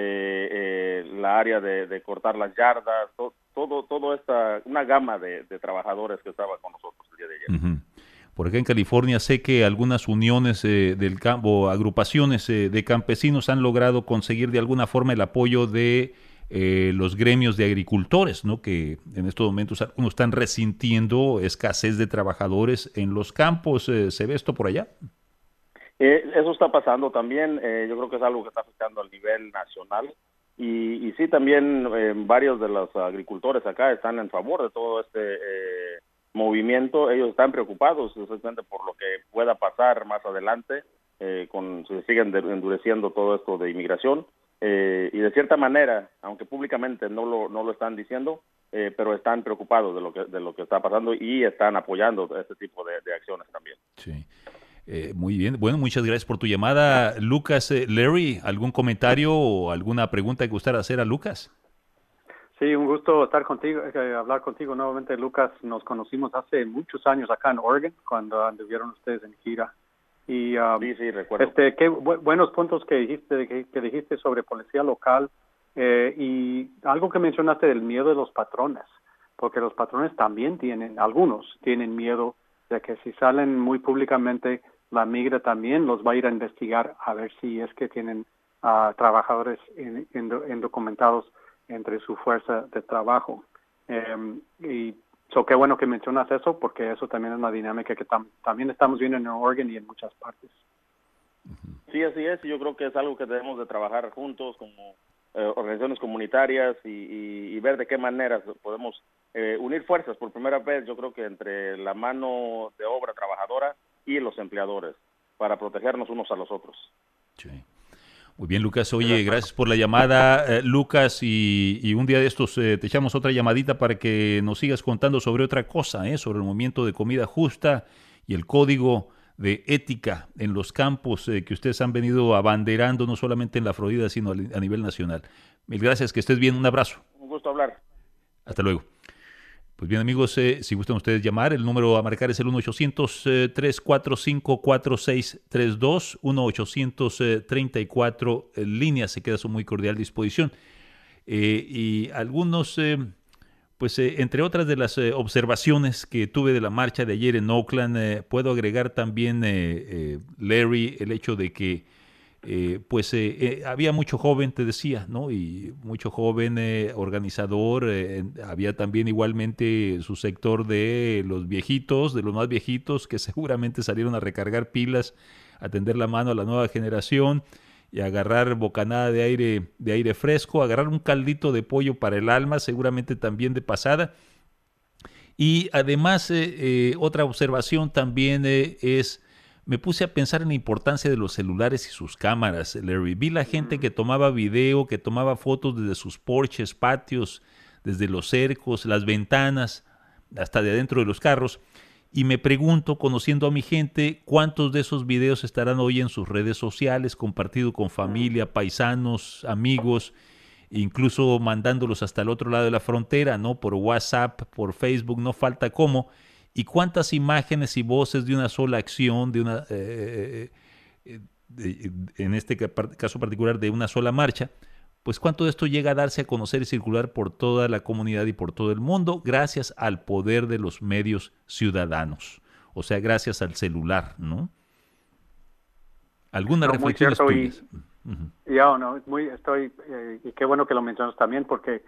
de la área de cortar las yardas, todo esta, una gama de trabajadores que estaba con nosotros el día de ayer. Uh-huh. Por acá en California sé que algunas uniones del campo, agrupaciones de campesinos han logrado conseguir de alguna forma el apoyo de los gremios de agricultores, ¿no? Que en estos momentos algunos están resintiendo escasez de trabajadores en los campos. ¿Se ve esto por allá? Eso está pasando también. Yo creo que es algo que está afectando al nivel nacional. Y sí, también varios de los agricultores acá están en favor de todo este movimiento. Ellos están preocupados especialmente por lo que pueda pasar más adelante, si se siguen endureciendo todo esto de inmigración. Y de cierta manera, aunque públicamente no lo están diciendo, pero están preocupados de lo que está pasando y están apoyando este tipo de acciones también. Sí. Muy bien. Bueno, muchas gracias por tu llamada, Lucas. Larry, ¿algún comentario o alguna pregunta que gustara hacer a Lucas? Sí, un gusto estar contigo, hablar contigo nuevamente, Lucas. Nos conocimos hace muchos años acá en Oregon, cuando anduvieron ustedes en gira. Y sí, recuerdo. qué buenos puntos que dijiste sobre policía local, y algo que mencionaste del miedo de los patrones, porque los patrones también algunos tienen miedo de que si salen muy públicamente la migra también los va a ir a investigar a ver si es que tienen trabajadores indocumentados entre su fuerza de trabajo. Y qué bueno que mencionas eso, porque eso también es una dinámica que también estamos viendo en Oregon y en muchas partes. Sí, así es, y yo creo que es algo que debemos de trabajar juntos como organizaciones comunitarias y ver de qué maneras podemos unir fuerzas por primera vez, yo creo que entre la mano de obra trabajadora y los empleadores, para protegernos unos a los otros. Sí. Muy bien, Lucas. Oye, gracias por la llamada, Lucas, y un día de estos te echamos otra llamadita para que nos sigas contando sobre otra cosa, sobre el movimiento de comida justa y el código de ética en los campos que ustedes han venido abanderando, no solamente en la Florida, sino a nivel nacional. Mil gracias, que estés bien, un abrazo. Un gusto hablar. Hasta luego. Pues bien, amigos, si gustan ustedes llamar, el número a marcar es el 1-800-345-4632, 1-800-34 línea, se queda a su muy cordial disposición. Y algunos, entre otras de las observaciones que tuve de la marcha de ayer en Oakland, puedo agregar también, Larry, el hecho de que había mucho joven, te decía, ¿no? Y mucho joven organizador, había también igualmente su sector de los viejitos, de los más viejitos, que seguramente salieron a recargar pilas, a tender la mano a la nueva generación y a agarrar bocanada de aire fresco, agarrar un caldito de pollo para el alma, seguramente también de pasada. Y además, otra observación también me puse a pensar en la importancia de los celulares y sus cámaras, Larry. Vi la gente que tomaba video, que tomaba fotos desde sus porches, patios, desde los cercos, las ventanas, hasta de adentro de los carros. Y me pregunto, conociendo a mi gente, cuántos de esos videos estarán hoy en sus redes sociales, compartido con familia, paisanos, amigos, incluso mandándolos hasta el otro lado de la frontera, ¿no? Por WhatsApp, por Facebook, no falta cómo. Y cuántas imágenes y voces de una sola acción, en este caso particular de una sola marcha, pues cuánto de esto llega a darse a conocer y circular por toda la comunidad y por todo el mundo gracias al poder de los medios ciudadanos, o sea, gracias al celular, ¿no? ¿Algunas reflexiones tuyas? Y qué bueno que lo mencionas también, porque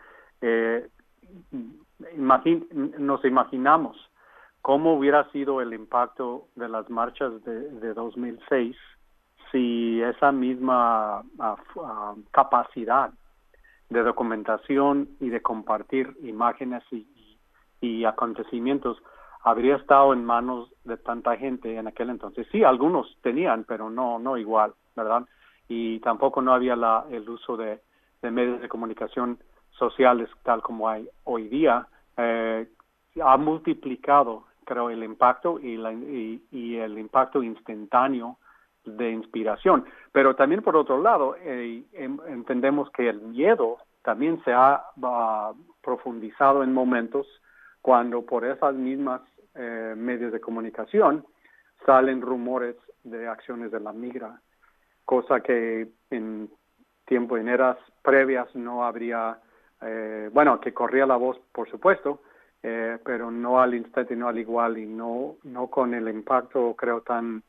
nos imaginamos cómo hubiera sido el impacto de las marchas de 2006 si esa misma capacidad de documentación y de compartir imágenes y acontecimientos habría estado en manos de tanta gente en aquel entonces. Sí, algunos tenían, pero no igual, ¿verdad? Y tampoco no había el uso de medios de comunicación sociales tal como hay hoy día. Ha multiplicado, creo, el impacto y el impacto instantáneo de inspiración. Pero también, por otro lado, entendemos que el miedo también se ha profundizado en momentos cuando por esas mismas medios de comunicación salen rumores de acciones de la migra, cosa que en eras previas no habría, que corría la voz, por supuesto, pero no al instante, no al igual, y no con el impacto, creo, tan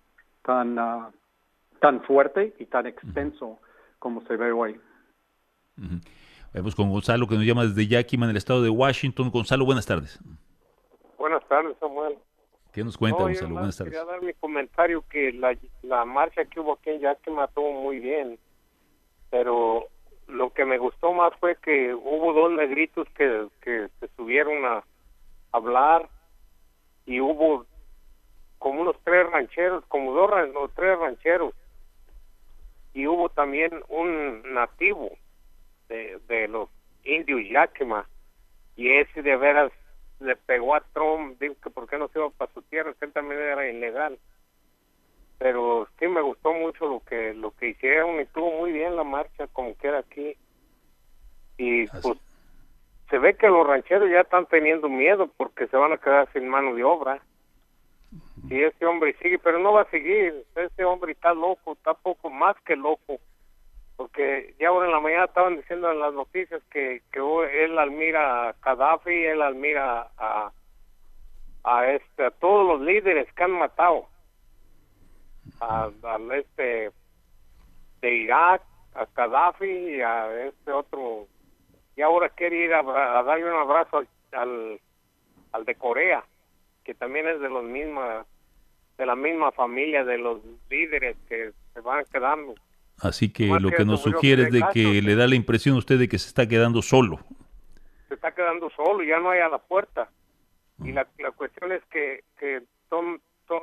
fuerte y tan extenso como se ve hoy. Vamos con Gonzalo, que nos llama desde Yakima, en el estado de Washington. Gonzalo, buenas tardes. Buenas tardes, Samuel. ¿Qué nos cuenta, Gonzalo? Buenas tardes. Quería dar mi comentario que la marcha que hubo aquí en Yakima estuvo muy bien, pero lo que me gustó más fue que hubo dos negritos que se subieron a hablar, y hubo como unos tres rancheros, tres rancheros, y hubo también un nativo de los indios Yakima, y ese de veras le pegó a Trump, digo que por qué no se iba para su tierra, que él también era ilegal. Pero sí me gustó mucho lo que hicieron, y estuvo muy bien la marcha como queda aquí. Y pues se ve que los rancheros ya están teniendo miedo porque se van a quedar sin mano de obra. Y ese hombre sigue, pero no va a seguir. Ese hombre está loco, está poco más que loco. Porque ya ahora en la mañana estaban diciendo en las noticias que él admira a Gaddafi, él admira a todos los líderes que han matado. de Irak, a Gaddafi y a este otro, y ahora quiere ir a darle un abrazo al de Corea, que también es de la misma familia de los líderes que se van quedando. Así que Más lo que nos eso, sugiere es de caso, que le da la impresión a usted de que se está quedando solo. se está quedando solo, ya no hay a la puerta. Y la cuestión es que son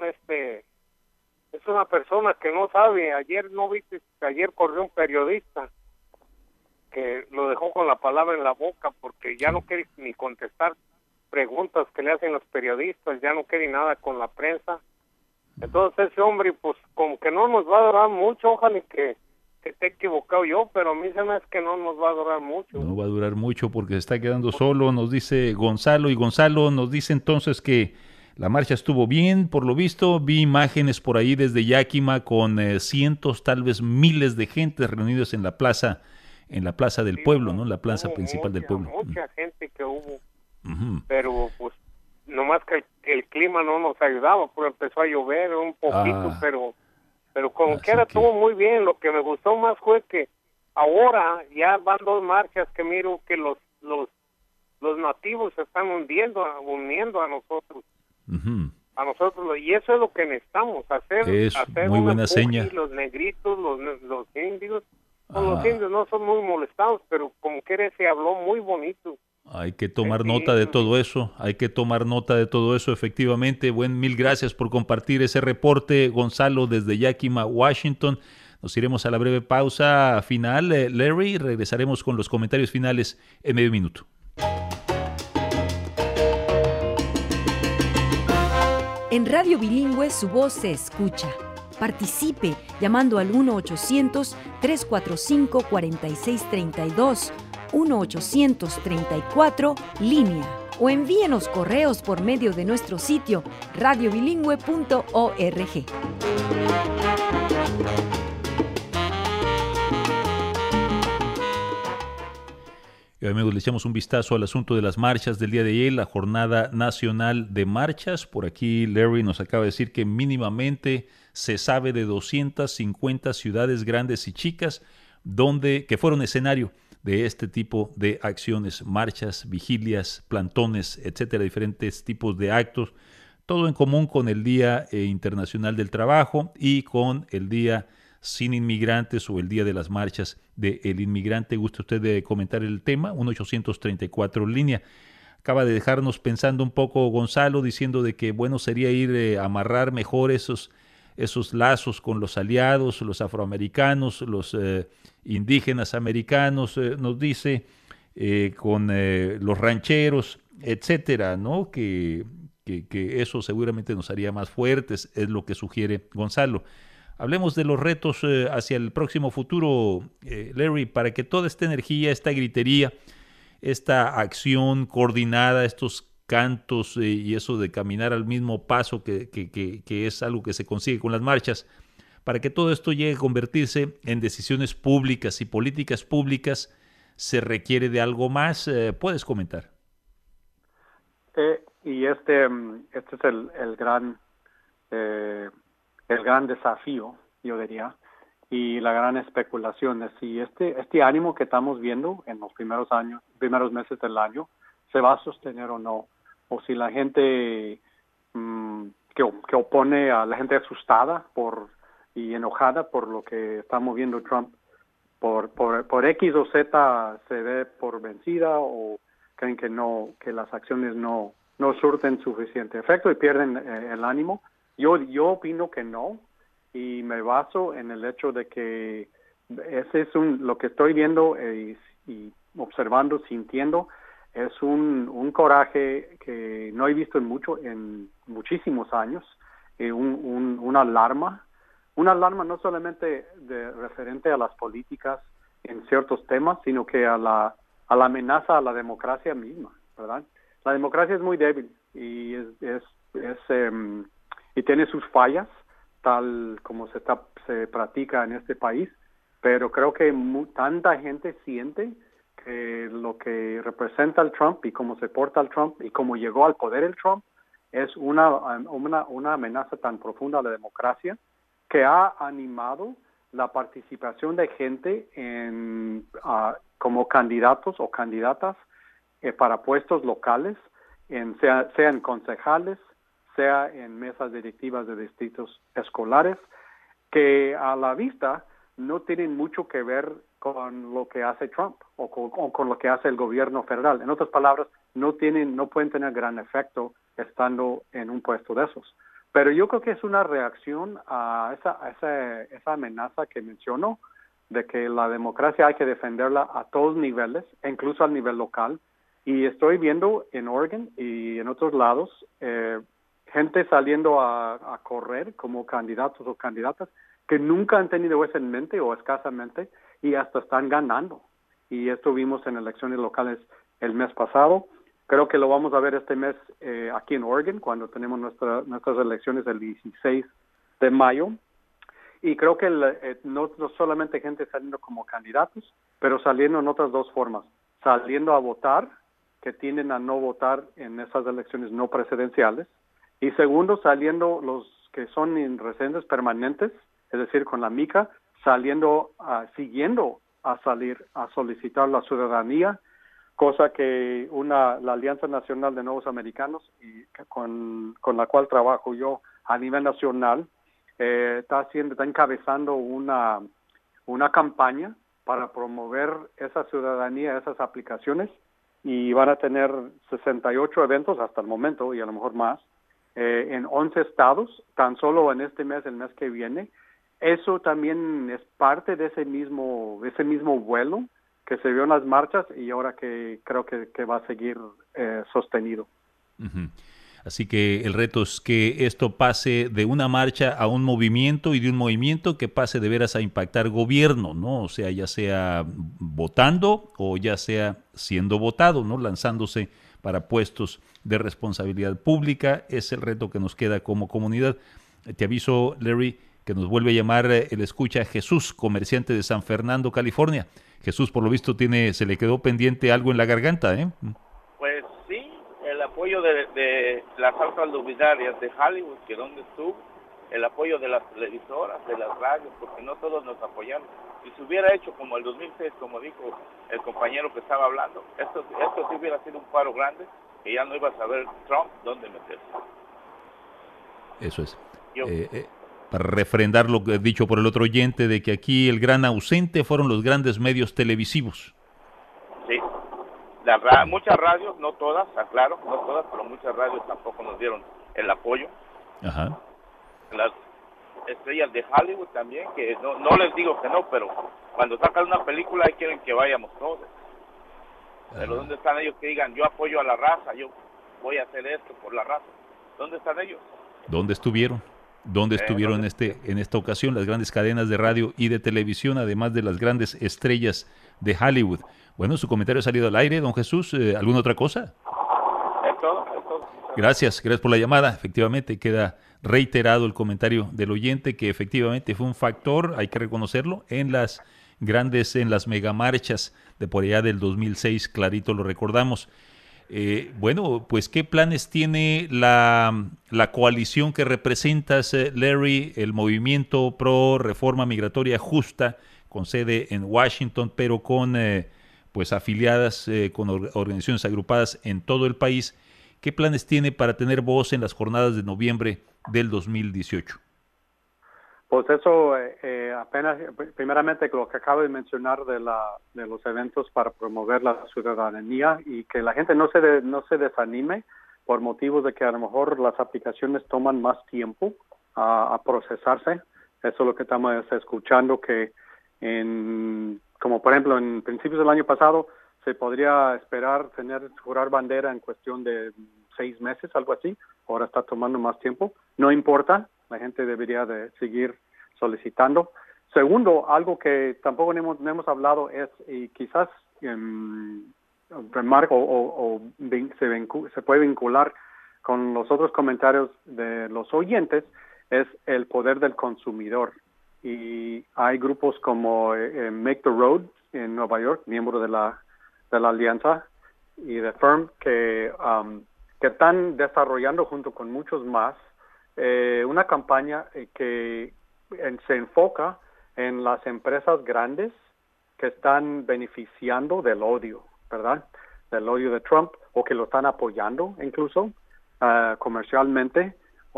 es una persona que no sabe. Ayer corrió un periodista que lo dejó con la palabra en la boca porque ya no quiere ni contestar preguntas que le hacen los periodistas, ya no quiere nada con la prensa. Entonces ese hombre, pues como que no nos va a durar mucho. Ojalá que esté equivocado yo, pero a mí se me hace que no nos va a durar mucho. No va a durar mucho porque se está quedando solo, nos dice Gonzalo, y Gonzalo nos dice entonces que la marcha estuvo bien, por lo visto. Vi imágenes por ahí desde Yakima con cientos, tal vez miles de gente reunidos en la plaza del pueblo, ¿no? La plaza principal del pueblo. Mucha gente que hubo, pero pues nomás que el clima no nos ayudaba, pues empezó a llover un poquito, pero como quiera estuvo muy bien. Lo que me gustó más fue que ahora ya van 2 marchas que miro que los nativos se están uniendo a nosotros. A nosotros, y eso es lo que necesitamos hacer muy buena seña. Los negritos, los indios, los indios no son muy molestados, pero como quiera se habló muy bonito. Hay que tomar nota de todo eso, efectivamente. Mil gracias por compartir ese reporte, Gonzalo, desde Yakima, Washington. Nos iremos a la breve pausa final, Larry, regresaremos con los comentarios finales en medio minuto. En Radio Bilingüe su voz se escucha. Participe llamando al 1-800-345-4632, 1-834-LÍNEA, o envíenos correos por medio de nuestro sitio radiobilingüe.org. Y amigos, le echamos un vistazo al asunto de las marchas del día de ayer, la Jornada Nacional de Marchas. Por aquí Larry nos acaba de decir que mínimamente se sabe de 250 ciudades grandes y chicas que fueron escenario de este tipo de acciones, marchas, vigilias, plantones, etcétera, diferentes tipos de actos, todo en común con el Día Internacional del Trabajo y con el Día Sin Inmigrantes o el Día de las Marchas del Inmigrante. ¿Gusta usted comentar el tema? 1-834-LÍNEA. Acaba de dejarnos pensando un poco Gonzalo, diciendo de que bueno sería ir a amarrar mejor esos lazos con los aliados, los afroamericanos, los indígenas americanos, nos dice, con los rancheros, etcétera, ¿no? Que eso seguramente nos haría más fuertes, es lo que sugiere Gonzalo. Hablemos de los retos hacia el próximo futuro, Larry, para que toda esta energía, esta gritería, esta acción coordinada, estos cantos y eso de caminar al mismo paso que es algo que se consigue con las marchas, para que todo esto llegue a convertirse en decisiones públicas y políticas públicas, se requiere de algo más. ¿Puedes comentar? Y este es el gran desafío, yo diría, y la gran especulación de si este ánimo que estamos viendo en los primeros meses del año se va a sostener o no, o si la gente que opone, a la gente asustada y enojada por lo que está moviendo Trump, por X o Z se ve por vencida, o creen que las acciones no surten suficiente efecto y pierden el ánimo. Yo opino que no, y me baso en el hecho de que ese es lo que estoy viendo y observando, sintiendo, es un coraje que no he visto en muchísimos años, una alarma no solamente referente a las políticas en ciertos temas, sino que a la amenaza a la democracia misma, ¿verdad? La democracia es muy débil y y tiene sus fallas, tal como se practica en este país, pero creo que tanta gente siente que lo que representa el Trump y cómo se porta el Trump y cómo llegó al poder el Trump es una amenaza tan profunda a la democracia que ha animado la participación de gente en como candidatos o candidatas para puestos locales, sea en concejales, sea en mesas directivas de distritos escolares, que a la vista no tienen mucho que ver con lo que hace Trump o con lo que hace el gobierno federal. En otras palabras, no pueden tener gran efecto estando en un puesto de esos. Pero yo creo que es una reacción a esa amenaza que mencionó, de que la democracia hay que defenderla a todos niveles, incluso al nivel local. Y estoy viendo en Oregon y en otros lados gente saliendo a correr como candidatos o candidatas que nunca han tenido eso en mente o escasamente y hasta están ganando. Y esto vimos en elecciones locales el mes pasado. Creo que lo vamos a ver este mes aquí en Oregon cuando tenemos nuestras elecciones el 16 de mayo. Y creo que no solamente gente saliendo como candidatos, pero saliendo en otras dos formas. Saliendo a votar, que tienden a no votar en esas elecciones no presidenciales. Y segundo, saliendo los que son residentes permanentes, es decir, con la mica, siguiendo a salir a solicitar la ciudadanía, cosa que la Alianza Nacional de Nuevos Americanos, y con la cual trabajo yo a nivel nacional, está encabezando una campaña para promover esa ciudadanía, esas aplicaciones, y van a tener 68 eventos hasta el momento, y a lo mejor más, en 11 estados, tan solo en este mes, el mes que viene. Eso también es parte de ese mismo vuelo que se vio en las marchas y ahora que creo que va a seguir sostenido. Uh-huh. Así que el reto es que esto pase de una marcha a un movimiento y de un movimiento que pase de veras a impactar gobierno, ¿no? O sea, ya sea votando o ya sea siendo votado, ¿no? Lanzándose para puestos de responsabilidad pública. Es el reto que nos queda como comunidad. Te aviso, Larry, que nos vuelve a llamar el escucha Jesús, comerciante de San Fernando, California. Jesús, por lo visto, se le quedó pendiente algo en la garganta, ¿eh? Pues sí, el apoyo de las altas luminarias de Hollywood, que donde estuvo, el apoyo de las televisoras, de las radios, porque no todos nos apoyaron. Si se hubiera hecho como el 2006, como dijo el compañero que estaba hablando, esto sí hubiera sido un paro grande, que ya no iba a saber Trump dónde meterse. Eso es. Para refrendar lo que dicho por el otro oyente, de que aquí el gran ausente fueron los grandes medios televisivos. Sí, muchas radios, no todas, aclaro, no todas, pero muchas radios tampoco nos dieron el apoyo. Ajá. Las estrellas de Hollywood también, que no les digo que no, pero cuando sacan una película ahí quieren que vayamos todos. Pero ¿dónde están ellos que digan, yo apoyo a la raza, yo voy a hacer esto por la raza? ¿Dónde están ellos? ¿Dónde estuvieron? ¿Dónde estuvieron en esta ocasión las grandes cadenas de radio y de televisión, además de las grandes estrellas de Hollywood? Bueno, su comentario ha salido al aire, don Jesús. ¿Alguna otra cosa? Es todo. Gracias por la llamada. Efectivamente, queda reiterado el comentario del oyente, que efectivamente fue un factor, hay que reconocerlo, en las megamarchas de por allá del 2006, clarito lo recordamos. Bueno, pues ¿qué planes tiene la coalición que representas, Larry, el movimiento pro reforma migratoria justa, con sede en Washington, pero con pues afiliadas, con organizaciones agrupadas en todo el país? ¿Qué planes tiene para tener voz en las jornadas de noviembre del 2018? Pues eso, primeramente lo que acabo de mencionar de los eventos para promover la ciudadanía y que la gente no se desanime por motivos de que a lo mejor las aplicaciones toman más tiempo a procesarse. Eso es lo que estamos escuchando, que como por ejemplo en principios del año pasado se podría esperar jurar bandera en cuestión de 6 meses, algo así. Ahora está tomando más tiempo. No importa. La gente debería de seguir solicitando. Segundo, algo que tampoco no hemos hablado es, y quizás remarco se puede vincular con los otros comentarios de los oyentes, es el poder del consumidor. Y hay grupos como Make the Road en Nueva York, miembro de la Alianza, y de Firm, que están desarrollando junto con muchos más una campaña que se enfoca en las empresas grandes que están beneficiando del odio, ¿verdad? Del odio de Trump, o que lo están apoyando incluso comercialmente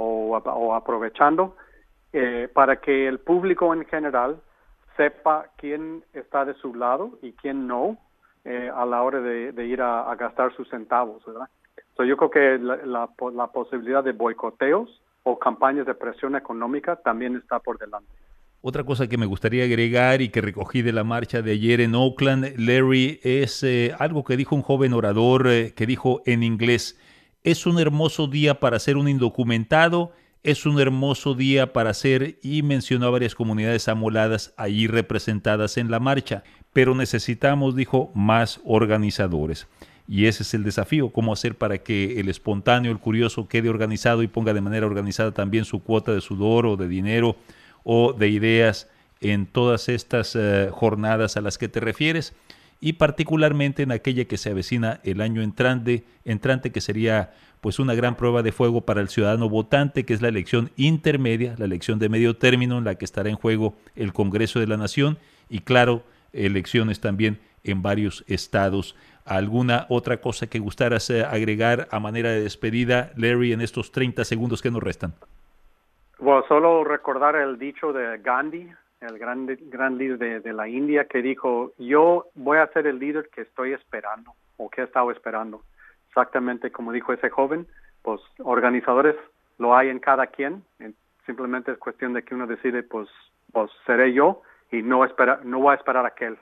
o aprovechando, para que el público en general sepa quién está de su lado y quién no, a la hora de ir a gastar sus centavos, ¿verdad? So, yo creo que la posibilidad de boicoteos o campañas de presión económica también está por delante. Otra cosa que me gustaría agregar y que recogí de la marcha de ayer en Oakland, Larry, es algo que dijo un joven orador que dijo en inglés: es un hermoso día para ser un indocumentado, es un hermoso día para ser, y mencionó a varias comunidades amoladas allí representadas en la marcha, pero necesitamos, dijo, más organizadores. Y ese es el desafío, cómo hacer para que el espontáneo, el curioso, quede organizado y ponga de manera organizada también su cuota de sudor o de dinero o de ideas en todas estas jornadas a las que te refieres, y particularmente en aquella que se avecina el año entrante, que sería pues una gran prueba de fuego para el ciudadano votante, que es la elección intermedia, la elección de medio término, en la que estará en juego el Congreso de la Nación y, claro, elecciones también en varios estados. ¿Alguna otra cosa que gustaras agregar a manera de despedida, Larry, en estos 30 segundos que nos restan? Bueno, solo recordar el dicho de Gandhi, el gran líder de la India, que dijo: yo voy a ser el líder que estoy esperando, o que he estado esperando. Exactamente como dijo ese joven, pues organizadores lo hay en cada quien, simplemente es cuestión de que uno decide, pues seré yo, y no voy a esperar a aquel.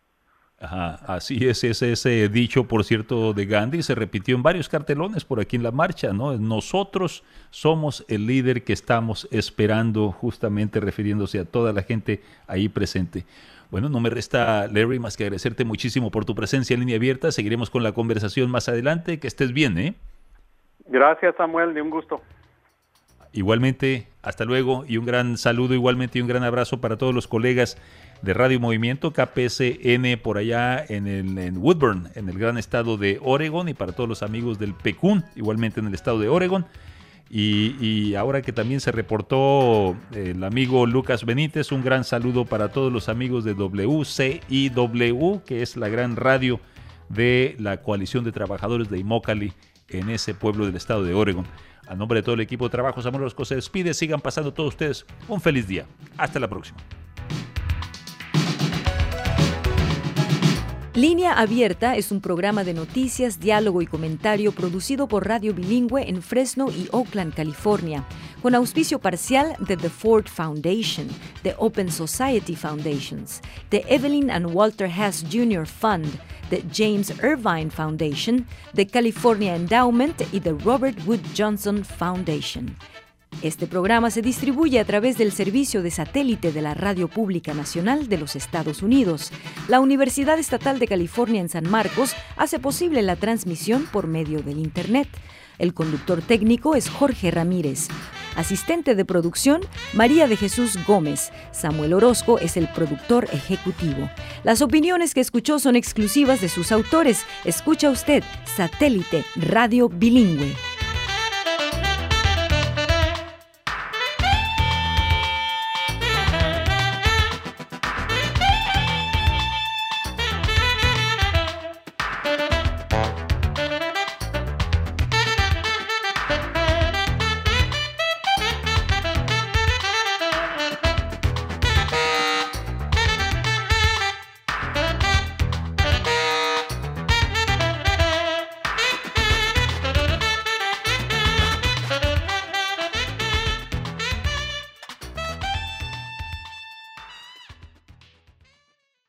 Ajá, así es, ese dicho, por cierto, de Gandhi se repitió en varios cartelones por aquí en la marcha, ¿no? Nosotros somos el líder que estamos esperando, justamente refiriéndose a toda la gente ahí presente. Bueno, no me resta, Larry, más que agradecerte muchísimo por tu presencia en Línea Abierta. Seguiremos con la conversación más adelante. Que estés bien, ¿eh? Gracias, Samuel, de un gusto. Igualmente, hasta luego, y un gran saludo igualmente y un gran abrazo para todos los colegas de Radio Movimiento KPSN por allá en Woodburn, en el gran estado de Oregon, y para todos los amigos del PECUN, igualmente en el estado de Oregon. Y ahora que también se reportó el amigo Lucas Benítez, un gran saludo para todos los amigos de WCIW, que es la gran radio de la Coalición de Trabajadores de Immokalee en ese pueblo del estado de Oregon. A nombre de todo el equipo de trabajo, Samuel Orozco se despide. Sigan pasando todos ustedes un feliz día. Hasta la próxima. Línea Abierta es un programa de noticias, diálogo y comentario producido por Radio Bilingüe en Fresno y Oakland, California, con auspicio parcial de The Ford Foundation, The Open Society Foundations, The Evelyn and Walter Hess Jr. Fund, The James Irvine Foundation, The California Endowment y The Robert Wood Johnson Foundation. Este programa se distribuye a través del servicio de satélite de la Radio Pública Nacional de los Estados Unidos. La Universidad Estatal de California en San Marcos hace posible la transmisión por medio del Internet. El conductor técnico es Jorge Ramírez. Asistente de producción, María de Jesús Gómez. Samuel Orozco es el productor ejecutivo. Las opiniones que escuchó son exclusivas de sus autores. Escucha usted Satélite Radio Bilingüe.